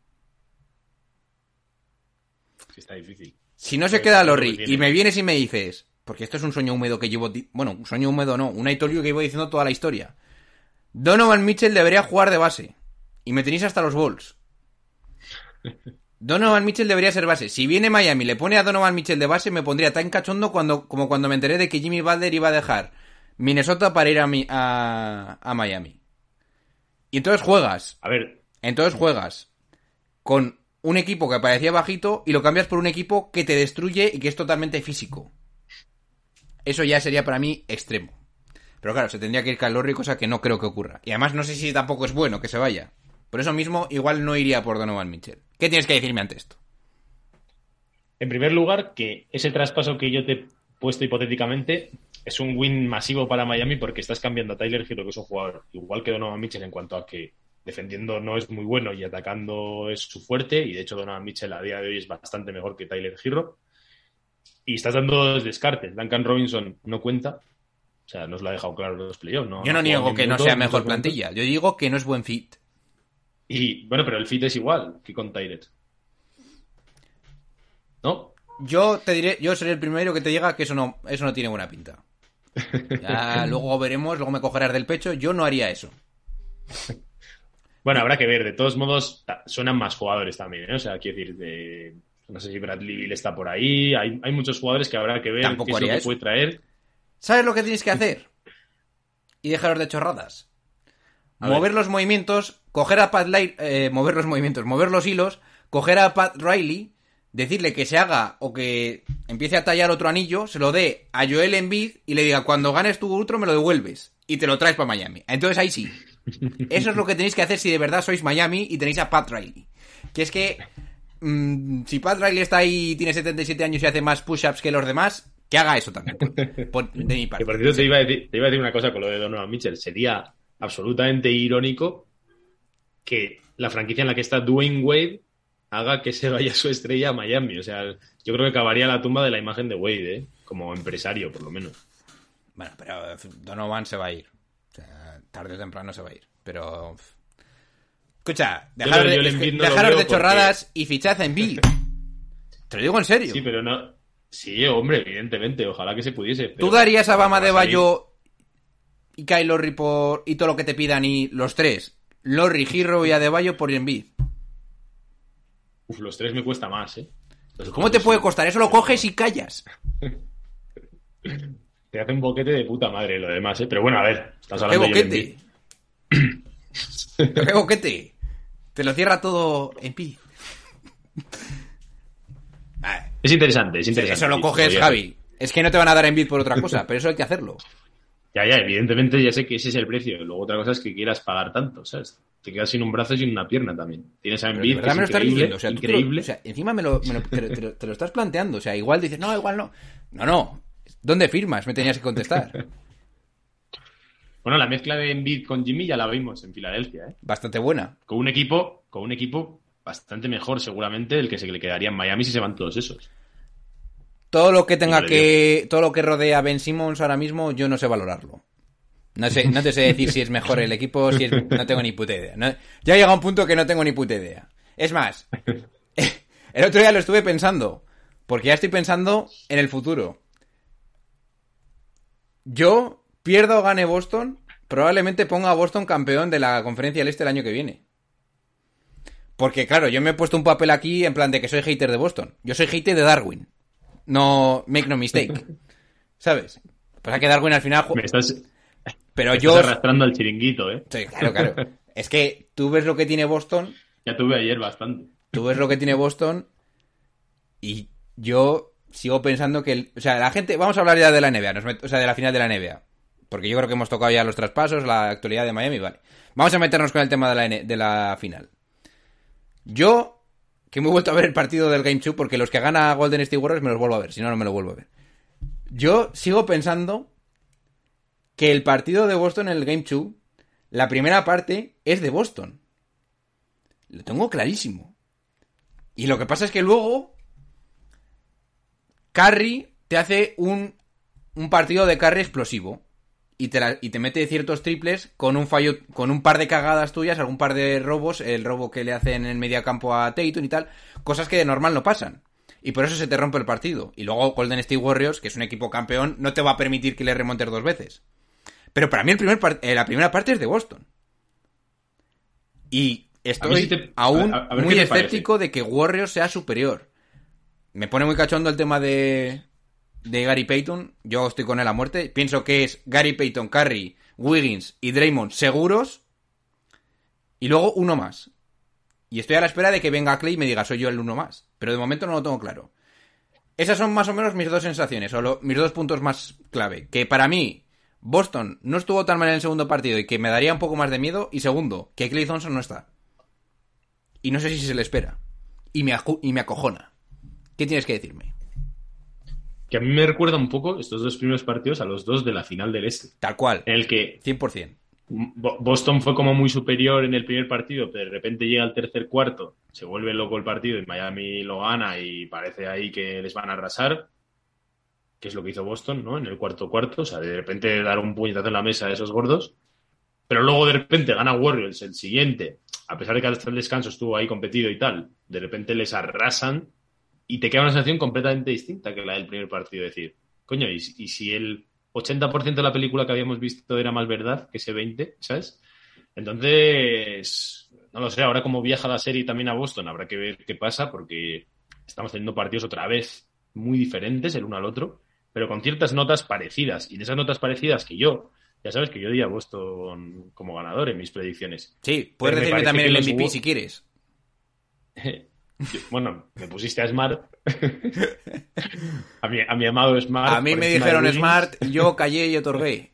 Sí, está difícil. Si no se queda Lorry y me vienes y me dices... Porque esto es un sueño húmedo que llevo... Bueno, un sueño húmedo no. Un aitolio que llevo diciendo toda la historia. Donovan Mitchell debería jugar de base. Y me tenéis hasta los Bulls. Donovan Mitchell debería ser base. Si viene Miami y le pone a Donovan Mitchell de base, me pondría tan cachondo cuando, como cuando me enteré de que Jimmy Butler iba a dejar Minnesota para ir a, mi, a, a Miami. Y entonces juegas. A ver. Entonces juegas con un equipo que parecía bajito y lo cambias por un equipo que te destruye y que es totalmente físico. Eso ya sería para mí extremo. Pero claro, se tendría que ir Kyle Lowry, cosa que no creo que ocurra. Y además no sé si tampoco es bueno que se vaya. Por eso mismo, igual no iría por Donovan Mitchell. ¿Qué tienes que decirme ante esto? En primer lugar, que ese traspaso que yo te he puesto hipotéticamente es un win masivo para Miami porque estás cambiando a Tyler Hero, que es un jugador igual que Donovan Mitchell en cuanto a que defendiendo no es muy bueno y atacando es su fuerte. Y de hecho Donovan Mitchell a día de hoy es bastante mejor que Tyler Hero. Y estás dando dos descartes. Duncan Robinson no cuenta. O sea, nos lo ha dejado claro en los playoffs. ¿no? Yo no ha niego jugado que no minutos, sea mejor muchos plantilla. Yo digo que no es buen fit. Y bueno, pero el fit es igual que con Tyret. ¿No? Yo te diré, yo seré el primero que te diga que eso no, eso no tiene buena pinta. Ya luego veremos, luego me cogerás del pecho. Yo no haría eso. Bueno, habrá que ver. De todos modos, suenan más jugadores también, ¿eh? O sea, quiero decir, de... no sé si Bradley Beal está por ahí. Hay, hay muchos jugadores que habrá que ver Tampoco qué es lo haría que eso. puede traer. ¿Sabes lo que tienes que hacer? Y dejaros de chorradas. A Mover ver. los movimientos, coger a Pat Riley, eh, mover los movimientos, mover los hilos, coger a Pat Riley, decirle que se haga o que empiece a tallar otro anillo, se lo dé a Joel Embiid y le diga, cuando ganes tu otro me lo devuelves y te lo traes para Miami. Entonces ahí sí. Eso es lo que tenéis que hacer si de verdad sois Miami y tenéis a Pat Riley. Que es que mmm, si Pat Riley está ahí y tiene setenta y siete años y hace más push-ups que los demás, que haga eso también. Por, por- de mi parte. Que por cierto, te iba, a decir, te iba a decir una cosa con lo de Donovan Mitchell. Sería absolutamente irónico que la franquicia en la que está Dwayne Wade haga que se vaya su estrella a Miami. O sea, yo creo que acabaría la tumba de la imagen de Wade, ¿eh? Como empresario, por lo menos. Bueno, pero Donovan se va a ir. O sea, tarde o temprano se va a ir. Pero... Escucha, Yo dejaros lo de de, Joel Embiid no lo dejaros veo de porque- chorradas y fichad en Embiid. Te lo digo en serio. Sí, pero no... Sí, hombre, evidentemente. Ojalá que se pudiese. ¿Tú pero- darías a Bama va de salir. Bayo y Kyle Lowry por... y todo lo que te pidan y los tres? Lowry, Hero y Adebayo por Embiid. Uf, los tres me cuesta más, ¿eh? Los ¿Cómo otros te puede sí. costar? Eso lo coges y callas. Te hace un boquete de puta madre lo demás, ¿eh? Pero bueno, a ver, estás ¿Qué hablando de Joel boquete? Embiid. ¿Qué boquete? Te lo cierra todo Embiid. Ah, Es interesante, es interesante. eso lo Sí, coges, podría Javi. Es que no te van a dar Embiid por otra cosa, pero eso hay que hacerlo. ser. Ya, ya, evidentemente ya sé que ese es el precio. Luego otra cosa es que quieras pagar tanto, ¿sabes? Te quedas sin un brazo y sin una pierna también. Tienes a Pero Embiid, de que verdad es me lo estás increíble, diciendo. O sea, tú te lo- increíble. o sea, encima me lo, me lo- te, lo- te lo- te lo estás planteando. O sea, igual dices, no, igual no. No, no. ¿Dónde firmas? Me tenías que contestar. Bueno, la mezcla de Embiid con Jimmy ya la vimos en Filadelfia, ¿eh? Bastante buena. Con un equipo, con un equipo bastante mejor seguramente del que se le quedaría en Miami si se van todos esos. Todo lo que tenga Y no le que... Todo lo que rodea a Ben Simmons ahora mismo, yo no sé valorarlo. No sé, no te sé decir si es mejor el equipo, si es... No tengo ni puta idea. No- ya llega un punto que no tengo ni puta idea. Es más, el otro día lo estuve pensando, porque ya estoy pensando en el futuro. Yo pierdo o gane Boston, probablemente ponga a Boston campeón de la Conferencia del Este el año que viene. Porque claro, yo me he puesto un papel aquí en plan de que soy hater de Boston. Yo soy hater de Darwin. No, make no mistake. ¿Sabes? Pasa que Darwin al final... ju- Me estás, Pero me yo... estás arrastrando al chiringuito, ¿eh? Sí, claro, claro. Es que tú ves lo que tiene Boston, Ya tuve ayer bastante. tú ves lo que tiene Boston y yo sigo pensando que... el- o sea, la gente... Vamos a hablar ya de la N B A, nos met- o sea, de la final de la N B A. porque yo creo que hemos tocado ya los traspasos, la actualidad de Miami, vale. Vamos a meternos con el tema de la, N- de la final. Yo, que me he vuelto a ver el partido del Game dos, porque los que gana Golden State Warriors me los vuelvo a ver, si no, no me lo vuelvo a ver. Yo sigo pensando que el partido de Boston en el Game dos, la primera parte es de Boston. Lo tengo clarísimo. Y lo que pasa es que luego Curry te hace un, un partido de Curry explosivo. Y te, la, y te mete ciertos triples con un fallo, con un par de cagadas tuyas, algún par de robos, el robo que le hacen en el mediocampo a Tatum y tal, cosas que de normal no pasan. Y por eso se te rompe el partido. Y luego Golden State Warriors, que es un equipo campeón, no te va a permitir que le remontes dos veces. Pero para mí el primer par- eh, la primera parte es de Boston. Y estoy si te... aún a, a muy escéptico de que Warriors sea superior. Me pone muy cachondo el tema de... de Gary Payton. Yo estoy con él a muerte. Pienso que es Gary Payton, Curry, Wiggins y Draymond seguros. Y luego uno más. Y estoy a la espera de que venga Clay y me diga soy yo el uno más. Pero de momento no lo tengo claro. Esas son más o menos mis dos sensaciones. O lo, mis dos puntos más clave. Que para mí Boston no estuvo tan mal en el segundo partido y que me daría un poco más de miedo. Y segundo, que Klay Thompson no está. Y no sé si se le espera. Y me, acu- y me acojona. ¿Qué tienes que decirme? Que a mí me recuerda un poco estos dos primeros partidos a los dos de la final del Este. Tal cual. En el que cien por ciento. Boston fue como muy superior en el primer partido, pero de repente llega el tercer cuarto, se vuelve loco el partido y Miami lo gana y parece ahí que les van a arrasar, que es lo que hizo Boston, ¿no? En el cuarto cuarto, o sea, de repente dar un puñetazo en la mesa a esos gordos, pero luego de repente gana Warriors el siguiente, a pesar de que hasta el descanso estuvo ahí competido y tal, de repente les arrasan y te queda una sensación completamente distinta que la del primer partido, es decir, coño, y, y si el ochenta por ciento de la película que habíamos visto era más verdad que ese veinte, ¿sabes? Entonces, no lo sé, ahora como viaja la serie también a Boston, habrá que ver qué pasa, porque estamos teniendo partidos otra vez muy diferentes el uno al otro, pero con ciertas notas parecidas, y de esas notas parecidas que yo, ya sabes que yo di a Boston como ganador en mis predicciones. Sí, puedes Pero me decirme parece también que el los M V P Wa- si quieres. Yo- bueno, me pusiste a Smart. a, mi, a mi amado Smart. A mí por me encima de dijeron Wiggins. Smart, yo callé y otorgué.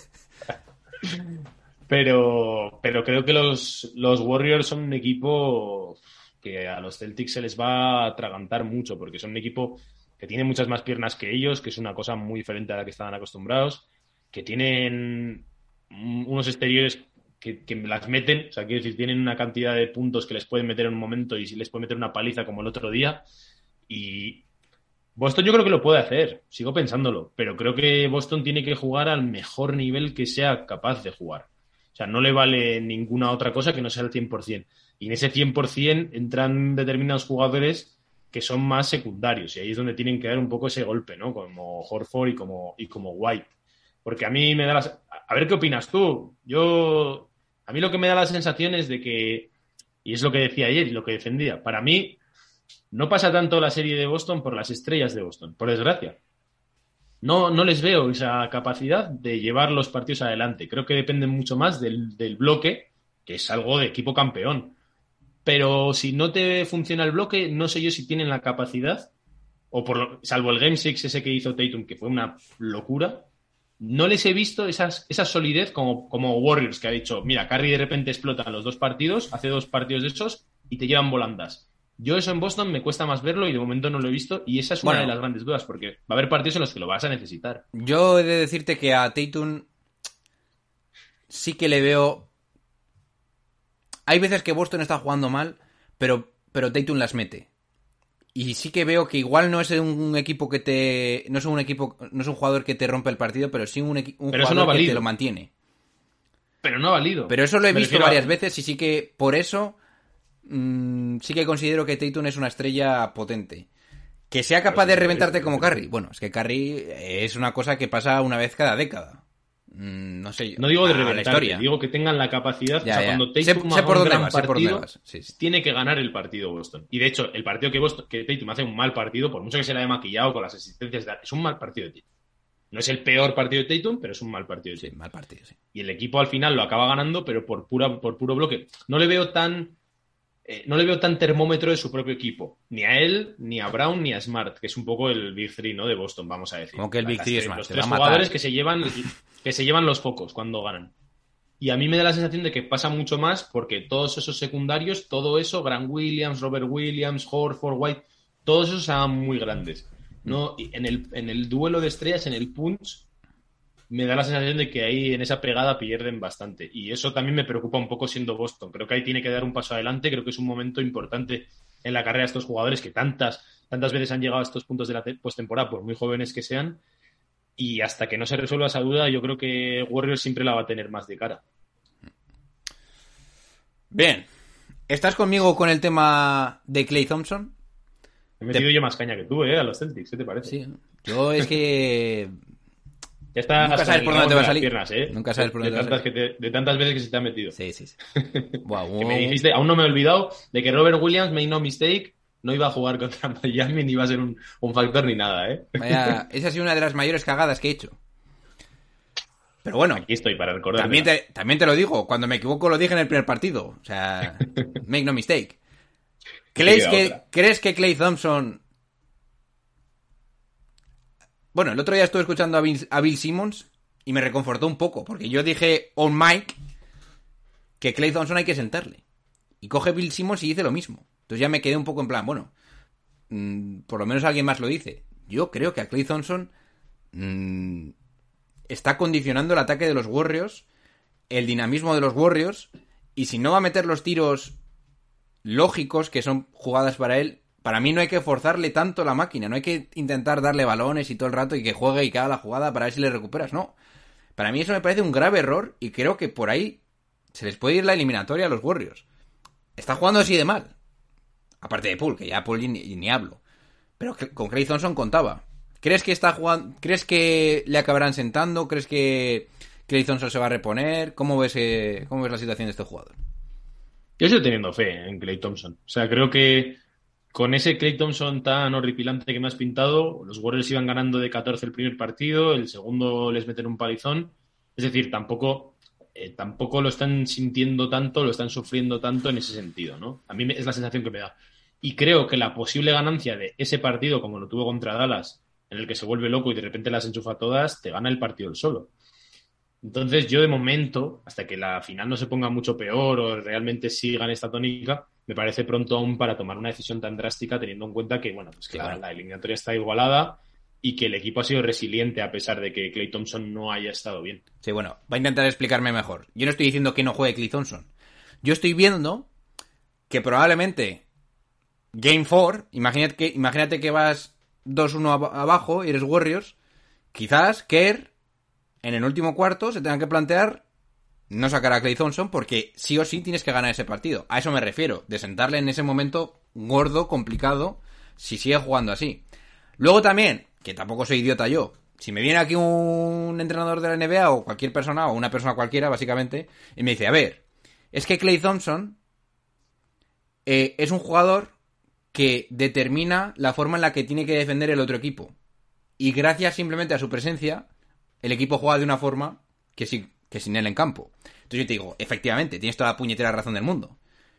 Pero, pero creo que los, los Warriors son un equipo que a los Celtics se les va a atragantar mucho, porque son un equipo que tiene muchas más piernas que ellos, que es una cosa muy diferente a la que estaban acostumbrados, que tienen unos exteriores que, que las meten, o sea, quiero decir, tienen una cantidad de puntos que les pueden meter en un momento y si les pueden meter una paliza como el otro día. Y Boston yo creo que lo puede hacer, sigo pensándolo, pero creo que Boston tiene que jugar al mejor nivel que sea capaz de jugar. O sea, no le vale ninguna otra cosa que no sea el cien por ciento. Y en ese cien por ciento entran determinados jugadores que son más secundarios y ahí es donde tienen que dar un poco ese golpe, ¿no? Como Horford y como, y como White. Porque a mí me da las... A ver qué opinas tú. Yo... A mí lo que me da la sensación es de que, y es lo que decía ayer y lo que defendía, para mí no pasa tanto la serie de Boston por las estrellas de Boston, por desgracia. No, no les veo esa capacidad de llevar los partidos adelante. Creo que dependen mucho más del, del bloque, que es algo de equipo campeón. Pero si no te funciona el bloque, no sé yo si tienen la capacidad, o por lo, salvo el Game seis ese que hizo Tatum, que fue una locura, no les he visto esas, esa solidez como, como Warriors, que ha dicho, mira, Curry de repente explota en los dos partidos, hace dos partidos de esos y te llevan volandas. Yo eso en Boston me cuesta más verlo y de momento no lo he visto y esa es una Bueno, de las grandes dudas porque va a haber partidos en los que lo vas a necesitar. Yo he de decirte que a Tatum sí que le veo... Hay veces que Boston está jugando mal, pero, pero Tatum las mete. Y sí que veo que igual no es un equipo que te... No es un equipo... No es un jugador que te rompe el partido, pero sí un, equi- un Pero eso jugador no ha que valido. te lo mantiene. Pero no ha valido. Pero eso lo he Me visto refiero a- varias veces y sí que por eso mmm, sí que considero que Tatum es una estrella potente. Que sea capaz de reventarte como Curry. Bueno, es que Curry es una cosa que pasa una vez cada década. Mm, no sé yo. No digo de a la reventar, historia. digo que tengan la capacidad. Ya, o sea, ya. cuando Sé- Tatum sé haga por un dónde gran vas, sé por dónde partido, vas. Sí, sí. tiene que ganar el partido Boston. Y de hecho, el partido que, Boston, que Tatum hace un mal partido, por mucho que se le haya maquillado con las asistencias, es un mal partido de Tatum. No es el peor partido de Tatum, pero es un mal partido de Sí, Tatum. mal partido, sí. Y el equipo al final lo acaba ganando, pero por pura por puro bloque. No le veo tan eh, no le veo tan termómetro de su propio equipo. Ni a él, ni a Brown, ni a Smart, que es un poco el Big Three, ¿no? De Boston, vamos a decir. Como que el Big Three es más. Los tres jugadores que se llevan que se llevan los focos cuando ganan. Y a mí me da la sensación de que pasa mucho más porque todos esos secundarios, todo eso, Grant Williams, Robert Williams, Horford, White, todos esos sean muy grandes. ¿No? Y en el, en el duelo de estrellas, en el punch, me da la sensación de que ahí en esa pegada pierden bastante. Y eso también me preocupa un poco siendo Boston. Creo que ahí tiene que dar un paso adelante. Creo que es un momento importante en la carrera de estos jugadores que tantas, tantas veces han llegado a estos puntos de la postemporada, por muy jóvenes que sean. Y hasta que no se resuelva esa duda, yo creo que Warriors siempre la va a tener más de cara. Bien. ¿Estás conmigo con el tema de Klay Thompson? He metido te... yo más caña que tú, ¿eh? A los Celtics. ¿Qué te parece? Sí. Yo es que... Ya está. Nunca sabes por dónde te va a salir. Piernas, ¿eh? Nunca sabes por dónde de, te va a salir. Que te, de tantas veces que se te ha metido. Sí, sí, sí. Wow, wow. Que me dijiste, aún no me he olvidado de que Robert Williams, made no mistake, no iba a jugar contra Miami ni iba a ser un, un factor ni nada, ¿eh? Vaya, esa ha sido una de las mayores cagadas que he hecho. Pero bueno, aquí estoy para recordar. También te, también te lo digo, cuando me equivoco lo dije en el primer partido. O sea, make no mistake. ¿Crees que, ¿Crees que Klay Thompson... Bueno, el otro día estuve escuchando a Bill, a Bill Simmons y me reconfortó un poco, porque yo dije on mic que Klay Thompson hay que sentarle. Y coge Bill Simmons y dice lo mismo. Entonces ya me quedé un poco en plan, bueno, mmm, por lo menos alguien más lo dice. Yo creo que a Klay Thompson mmm, está condicionando el ataque de los Warriors, el dinamismo de los Warriors, y si no va a meter los tiros lógicos, que son jugadas para él, para mí no hay que forzarle tanto la máquina, no hay que intentar darle balones y todo el rato y que juegue y que haga la jugada para ver si le recuperas, no. Para mí eso me parece un grave error y creo que por ahí se les puede ir la eliminatoria a los Warriors. Está jugando así de mal. Aparte de Poole, que ya Poole ni, ni hablo. Pero con Klay Thompson contaba. ¿Crees que está jugando? ¿Crees que le acabarán sentando? ¿Crees que Klay Thompson se va a reponer? ¿Cómo ves, eh, cómo ves la situación de este jugador? Yo estoy teniendo fe en Klay Thompson. O sea, creo que con ese Klay Thompson tan horripilante que me has pintado, los Warriors iban ganando de catorce el primer partido, el segundo les meten un palizón. Es decir, tampoco, eh, tampoco lo están sintiendo tanto, lo están sufriendo tanto en ese sentido, ¿no? A mí es la sensación que me da. Y creo que la posible ganancia de ese partido, como lo tuvo contra Dallas, en el que se vuelve loco y de repente las enchufa todas, te gana el partido él solo. Entonces yo de momento, hasta que la final no se ponga mucho peor o realmente siga en esta tónica, me parece pronto aún para tomar una decisión tan drástica, teniendo en cuenta que, bueno, pues que claro, la, la eliminatoria está igualada y que el equipo ha sido resiliente a pesar de que Klay Thompson no haya estado bien. Sí, bueno, va a intentar explicarme mejor. Yo no estoy diciendo que no juegue Klay Thompson. Yo estoy viendo que probablemente Game cuatro, imagínate que, imagínate que vas dos uno ab- abajo y eres Warriors, quizás Kerr en el último cuarto se tengan que plantear no sacar a Klay Thompson porque sí o sí tienes que ganar ese partido. A eso me refiero, de sentarle en ese momento gordo, complicado, si sigue jugando así. Luego también, que tampoco soy idiota yo, si me viene aquí un entrenador de la N B A o cualquier persona, o una persona cualquiera básicamente, y me dice, a ver, es que Klay Thompson eh, es un jugador que determina la forma en la que tiene que defender el otro equipo. Y gracias simplemente a su presencia, el equipo juega de una forma que, sí, que sin él en campo. Entonces yo te digo, efectivamente, tienes toda la puñetera razón del mundo.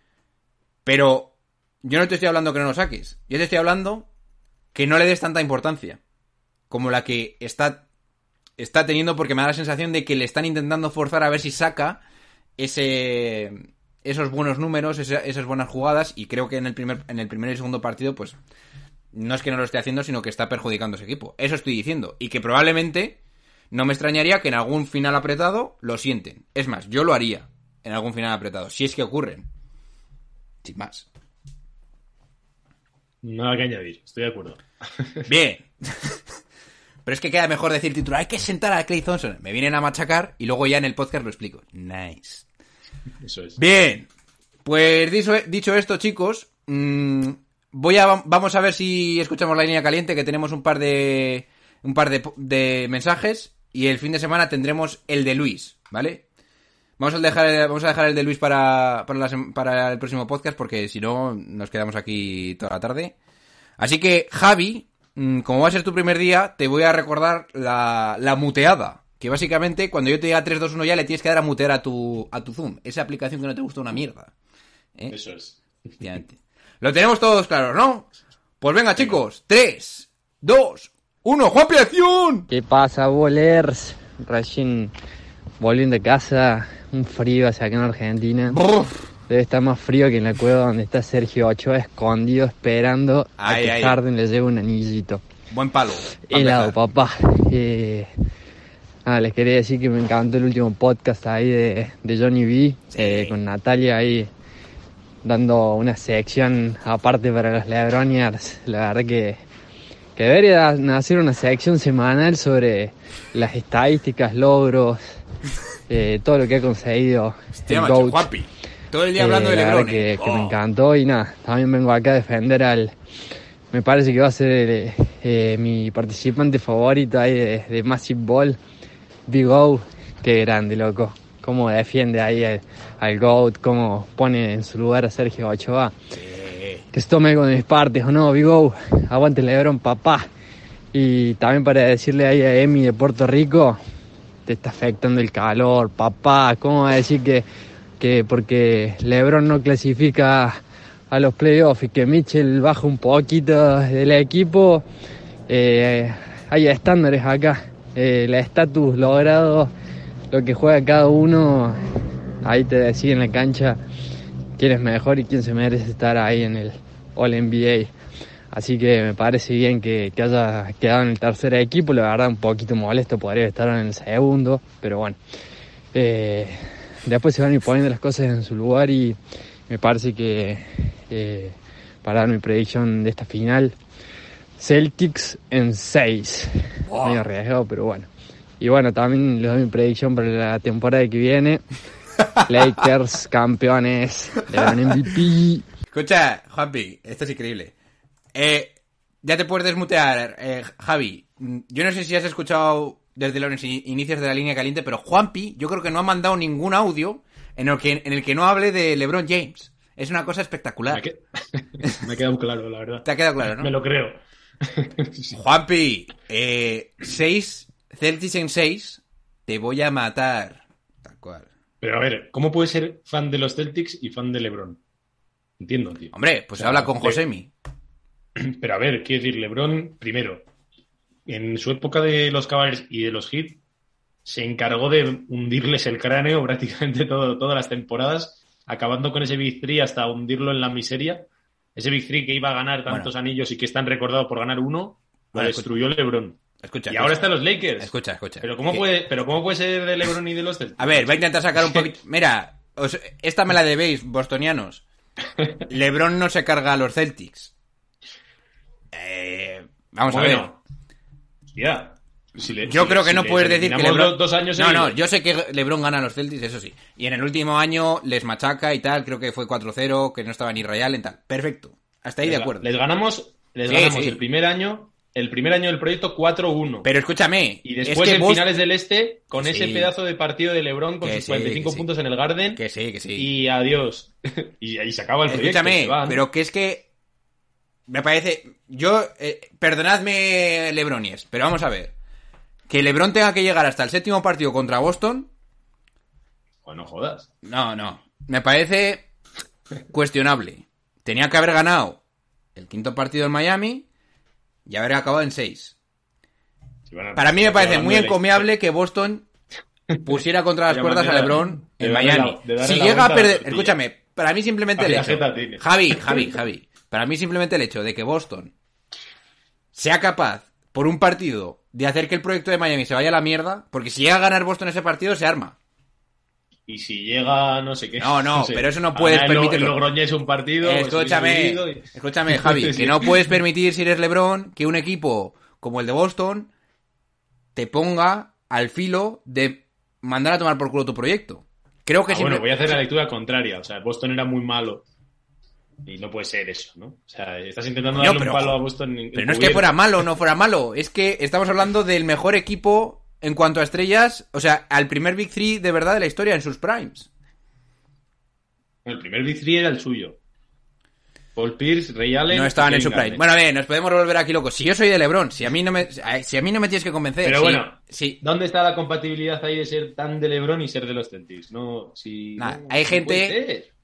Pero yo no te estoy hablando que no lo saques. Yo te estoy hablando que no le des tanta importancia como la que está, está teniendo, porque me da la sensación de que le están intentando forzar a ver si saca ese, esos buenos números, ese, esas buenas jugadas, y creo que en el primer, en el primer y segundo partido, pues no es que no lo esté haciendo, sino que está perjudicando a ese equipo. Eso estoy diciendo. Y que probablemente no me extrañaría que en algún final apretado lo sienten. Es más, yo lo haría en algún final apretado, si es que ocurren. Sin más. Nada que añadir, estoy de acuerdo. Bien. Pero es que queda mejor decir título, hay que sentar a Klay Thompson. Me vienen a machacar y luego ya en el podcast lo explico. Nice. Eso es. Bien. Pues dicho, dicho esto, chicos, mmm, voy a vamos a ver si escuchamos la línea caliente, que tenemos un par de un par de, de mensajes, y el fin de semana tendremos el de Luis, ¿vale? Vamos a dejar, vamos a dejar el de Luis para, para, la, para el próximo podcast, porque si no nos quedamos aquí toda la tarde. Así que, Javi, como va a ser tu primer día, te voy a recordar la, la muteada. Que básicamente, cuando yo te diga tres, dos, uno ya, le tienes que dar a mutear a tu, a tu Zoom. Esa aplicación que no te gusta una mierda. ¿Eh? Eso es. Efectivamente. Lo tenemos todos claros, ¿no? Pues venga, chicos. tres, dos, uno. ¡Juanpi, acción! ¿Qué pasa, bolers? Recién volviendo de casa, un frío hacia acá en Argentina. Bruf. Debe estar más frío que en la cueva donde está Sergio Ochoa escondido esperando Ay, a que ay. Harden le lleve un anillito. Buen palo. Pa' Helado, empezar. papá. Eh, ah, les quería decir que me encantó el último podcast ahí de, de Johnny B. Sí. Eh, con Natalia ahí dando una sección aparte para los Lebroniers. La verdad que, que debería nacer una sección semanal sobre las estadísticas, logros, eh, todo lo que ha conseguido Hostia, el macho, GOAT. Juanpi. Todo el día hablando Eh, de la LeBron. verdad que, eh. que me Oh. encantó y nada, también vengo acá a defender al... Me parece que va a ser eh, eh, mi participante favorito ahí de, de Massive Ball, Big O. Qué grande, loco. Cómo defiende ahí al, al GOAT, cómo pone en su lugar a Sergio Ochoa. Sí. Que se tome con mis partes, ¿o no, Big O? Aguante LeBron, papá. Y también para decirle ahí a Emi de Puerto Rico, te está afectando el calor, papá. ¿Cómo va a decir que, que porque LeBron no clasifica a los playoffs y que Mitchell baja un poquito del equipo, eh, hay estándares acá, eh, el estatus logrado, lo que juega cada uno, ahí te decía en la cancha quién es mejor y quién se merece estar ahí en el All N B A. Así que me parece bien que, que haya quedado en el tercer equipo, la verdad un poquito molesto, podría estar en el segundo, pero bueno, eh, después se van a ir poniendo las cosas en su lugar y me parece que eh, para dar mi predicción de esta final, Celtics en seis. Wow. Medio arriesgado, pero bueno. Y bueno, también les doy mi predicción para la temporada que viene. Lakers campeones, LeBron M V P. Escucha, Juanpi, esto es increíble. Eh, ya te puedes desmutear, eh, Javi. Yo no sé si has escuchado desde los inicios de la línea caliente, pero Juanpi, yo creo que no ha mandado ningún audio en el que, en el que no hable de LeBron James. Es una cosa espectacular. Me, que... me ha quedado claro, la verdad. Te ha quedado claro, ¿no? Me lo creo. Sí. Juanpi, eh, seis, Celtics en seis, te voy a matar. Tal cual. Pero a ver, ¿cómo puedes ser fan de los Celtics y fan de LeBron? Entiendo, tío. Hombre, pues O sea, habla con Le- Josemi. Pero a ver, quiero decir, LeBron, primero, en su época de los Cavaliers y de los Heat, se encargó de hundirles el cráneo prácticamente todo, todas las temporadas, acabando con ese Big Three hasta hundirlo en la miseria. Ese Big Three que iba a ganar tantos Bueno. anillos y que están recordados por ganar uno, lo Bueno, destruyó LeBron. Escucha, Y escucha. ahora están los Lakers. Escucha, escucha. Pero ¿cómo Que- puede, pero cómo puede ser de LeBron y de los Celtics? A ver, va a intentar sacar un poquito... Mira, os- esta me la debéis, bostonianos. LeBron no se carga a los Celtics. Eh, vamos a ver. Bueno, hostia, si le- Yo si creo le- que si no le puedes decir que eliminamos LeBron... dos, dos años no, no, seguidos. yo sé que LeBron gana a los Celtics, eso sí. Y en el último año les machaca y tal, creo que fue cuatro cero, que no estaba ni Real en tal. Perfecto. Hasta ahí les, de acuerdo. Les ganamos, les Sí, ganamos sí. el primer año, el primer año del proyecto cuatro uno. Pero escúchame. Y es después que en vos- finales del este, con Que ese sí. pedazo de partido de LeBron con Que sus sí, cuarenta y cinco que sí. puntos en el Garden. Que sí, que sí. Y adiós. y ahí se acaba el proyecto. Escúchame, se van. pero que es que me parece... Yo, eh, perdonadme Lebronies, pero vamos a ver. Que LeBron tenga que llegar hasta el séptimo partido contra Boston, Bueno, jodas. no, no. Me parece cuestionable. Tenía que haber ganado el quinto partido en Miami y haber acabado en seis. Si van a- Para mí me parece hablando muy de la encomiable que Boston pusiera contra las Vaya cuerdas a manera LeBron de en darle Miami. la- de darle Si la llega a vuelta a la perder... tortilla. Escúchame, para mí simplemente el Vaya hecho... jeta tiene. Javi, Javi, Javi. Para mí simplemente el hecho de que Boston sea capaz, por un partido, de hacer que el proyecto de Miami se vaya a la mierda, porque si llega a ganar Boston ese partido, se arma. Y si llega, no sé qué. No, no, sé, pero eso no a puedes ganar el Lo- permitirlo. el Logroñés un partido. Eh, pues, escúchame, dividido y- escúchame, Javi, Sí. que no puedes permitir, si eres LeBron, que un equipo como el de Boston te ponga al filo de mandar a tomar por culo tu proyecto. Creo que Ah, siempre... bueno, voy a hacer la lectura contraria. O sea, Boston era muy malo. Y no puede ser eso, ¿no? O sea, estás intentando No, darle pero- un palo a Boston. en- Pero no es que encubierto. fuera malo o no fuera malo, es que estamos hablando del mejor equipo en cuanto a estrellas, o sea, al primer Big Three de verdad de la historia en sus primes. El primer Big Three era el suyo. Paul Pierce, Ray Allen... No estaban y en su Kevin prime. Garnett. Bueno, a ver, nos podemos volver aquí locos. Si yo soy de LeBron, si a mí no me, si a mí no me tienes que convencer. Pero si- bueno, si, ¿dónde está la compatibilidad ahí de ser tan de LeBron y ser de los Celtics? No, si... Nah, no, hay no gente- puede ser.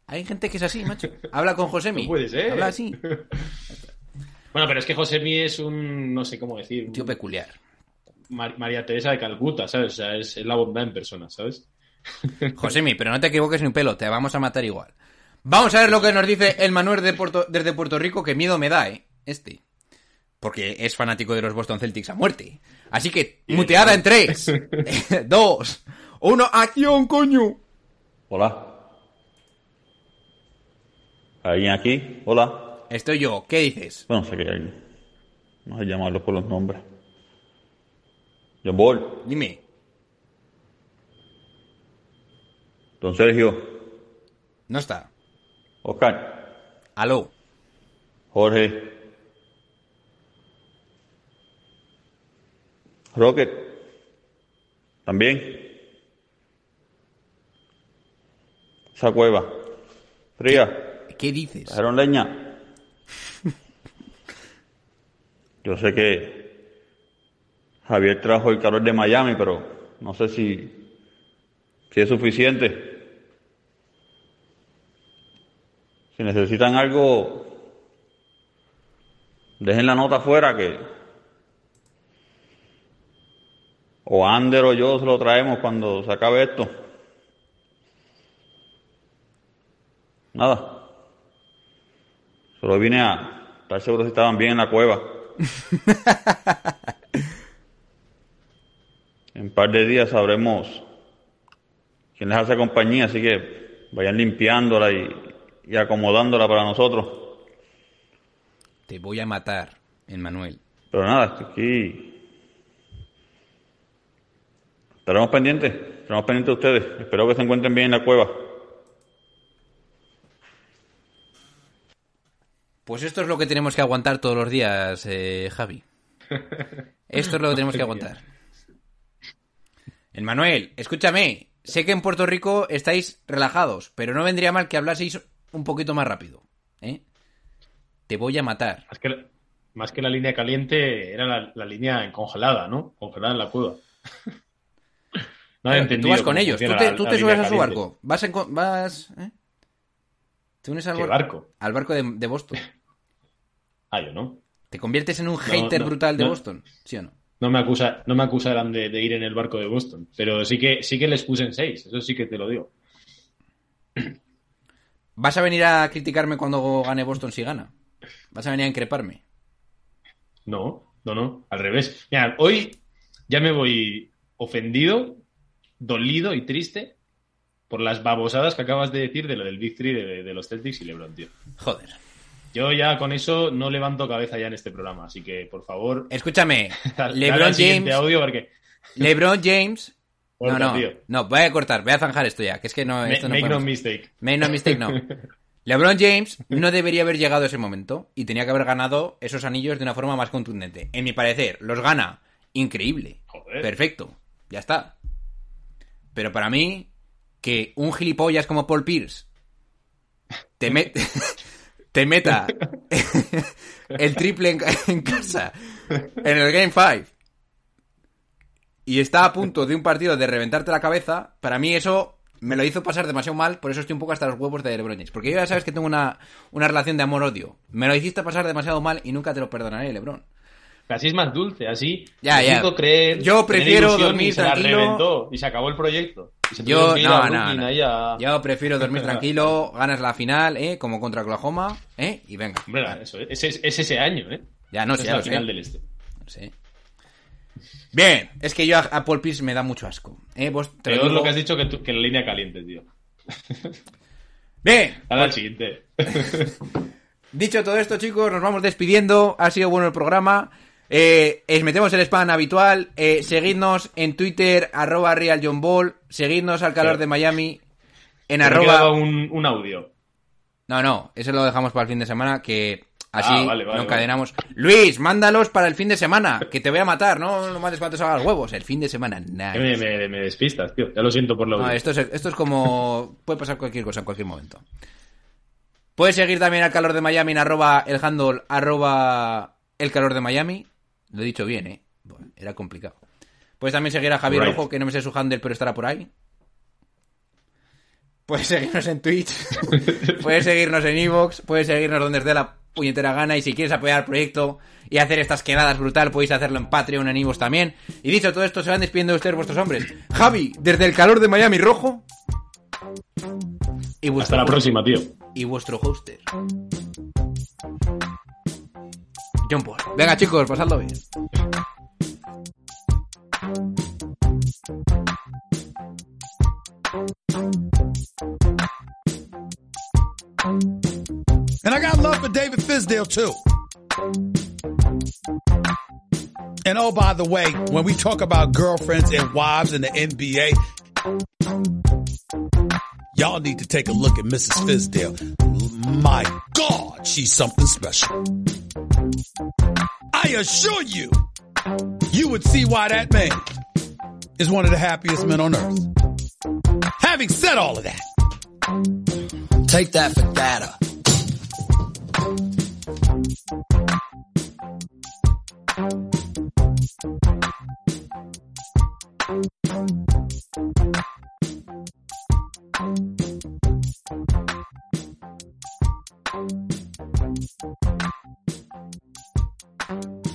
Hay gente que es así, macho. Habla con Josemi. No puede ser. Habla así. Bueno, pero es que Josemi es un, no sé cómo decir, Un tío peculiar. Mar- María Teresa de Calcuta, ¿sabes? O sea, es, es la bondad en persona, ¿sabes? Josemi, pero no te equivoques ni un pelo, te vamos a matar igual. Vamos a ver lo que nos dice el Manuel de Puerto, desde Puerto Rico, que miedo me da, ¿eh? Este. Porque es fanático de los Boston Celtics a muerte. Así que, muteada en tres, dos, uno, acción, coño. Hola. ¿Alguien aquí? Hola. Estoy yo, ¿qué dices? Bueno, sé que hay alguien. No sé llamarlos por los nombres. John Ball. Dime. Don Sergio. No está. Oscar. Aló. Jorge. Rocket. También. Esa cueva. Fría. ¿Qué dices? ¿Trajeron leña? Yo sé que Javier trajo el calor de Miami, pero no sé si, si es suficiente. Si necesitan algo, dejen la nota afuera que o Ander o yo se lo traemos cuando se acabe esto. Nada. Solo vine a estar seguro si estaban bien en la cueva. En un par de días sabremos quién les hace compañía, así que vayan limpiándola y, y acomodándola para nosotros. Te voy a matar, Emmanuel. Pero nada, estoy aquí. Estaremos pendientes, estaremos pendientes de ustedes. Espero que se encuentren bien en la cueva. Pues esto es lo que tenemos que aguantar todos los días, eh, Javi. Esto es lo que tenemos que aguantar. Emmanuel, escúchame. Sé que en Puerto Rico estáis relajados, pero no vendría mal que hablaseis un poquito más rápido, ¿eh? Te voy a matar. Más que, la, más que la línea caliente, era la, la línea congelada, ¿no? Congelada en la cueva. No he entendido. Tú vas con ellos, tú te, tú te subes a su caliente. barco. Vas, en, vas ¿eh? ¿Te unes al ¿Qué barco? barco? Al barco de, de Boston. Ah, yo no. ¿Te conviertes en un hater no, brutal de no. Boston? ¿Sí o no? No me acusa, no me acusarán de, de ir en el barco de Boston, pero sí que sí que les puse en seis, eso sí que te lo digo. ¿Vas a venir a criticarme cuando gane Boston si gana? ¿Vas a venir a increparme? No, no, no, al revés. Mira, hoy ya me voy ofendido, dolido y triste por las babosadas que acabas de decir de lo del Big Three de, de los Celtics y LeBron, tío. Joder. Yo ya con eso no levanto cabeza ya en este programa, así que por favor... Escúchame, dale LeBron al siguiente James... audio porque... LeBron James... No, Corta, no, tío. no, voy a cortar, voy a zanjar esto ya, que es que no... Ma- Esto no make no podemos- mistake. Make no mistake, no. LeBron James no debería haber llegado a ese momento y tenía que haber ganado esos anillos de una forma más contundente. En mi parecer, los gana. Increíble. Joder. Perfecto. Ya está. Pero para mí, que un gilipollas como Paul Pierce te, met- te meta el triple en, en casa en el Game cinco y está a punto de un partido de reventarte la cabeza, para mí eso me lo hizo pasar demasiado mal, por eso estoy un poco hasta los huevos de LeBron James. Porque yo ya sabes que tengo una, una relación de amor-odio. Me lo hiciste pasar demasiado mal y nunca te lo perdonaré, LeBron. Así es más dulce, así Ya, les ya. hizo creer, Yo tener prefiero ilusión dormir y se la tranquilo. reventó, y se acabó el proyecto. Y se Yo, tuvieron que ir a no, no, Brooklyn no. ahí a- Yo prefiero dormir tranquilo, ganas la final, ¿eh? Como contra Oklahoma, ¿eh? Y venga. Hombre, eso, es, es, es ese año, ¿eh? Ya no Esa sé, es ya la lo sé. final del este. No sé. Bien, es que yo a, a Paul Pierce me da mucho asco. ¿eh? Vos te lo Peor digo. lo que has dicho que, tú- que la línea caliente, tío. Bien, Dale al pues, siguiente. dicho todo esto, chicos, nos vamos despidiendo. Ha sido bueno el programa. Eh, os metemos el spam habitual. Eh, seguidnos en Twitter, arroba realjohnball. Seguidnos al calor Pero- de Miami en Me ha arroba... quedado un, un audio. No, no, eso lo dejamos para el fin de semana, que así Ah, vale, vale, no encadenamos. Luis, mándalos para el fin de semana, que te voy a matar, no no mandes cuando salgan los huevos, el fin de semana, nice. Que me, me, me despistas, tío. Ya lo siento por lo No, audio. esto es, esto es como... Puede pasar cualquier cosa en cualquier momento. Puedes seguir también al calor de Miami en arroba el handle, arroba el calor de Miami. Lo he dicho bien, ¿eh? Bueno, era complicado. Puedes también seguir a Javier Right. Rojo, que no me sé su handle, pero estará por ahí. Puedes seguirnos en Twitch, puedes seguirnos en iVoox, puedes seguirnos donde os dé la puñetera gana, y si quieres apoyar el proyecto y hacer estas quedadas brutal, podéis hacerlo en Patreon, en iVoox también. Y dicho todo esto, se van despidiendo de ustedes vuestros hombres. Javi, desde el calor de Miami Rojo. Y hasta la próxima, tío. Y vuestro hoster, John Paul. Venga, chicos, pasadlo bien. And I got love for David Fizdale, too. And oh, by the way, when we talk about girlfriends and wives in the N B A, y'all need to take a look at Missus Fizdale. My God, she's something special. I assure you, you would see why that man is one of the happiest men on earth. Having said all of that, take that for data. Thank you.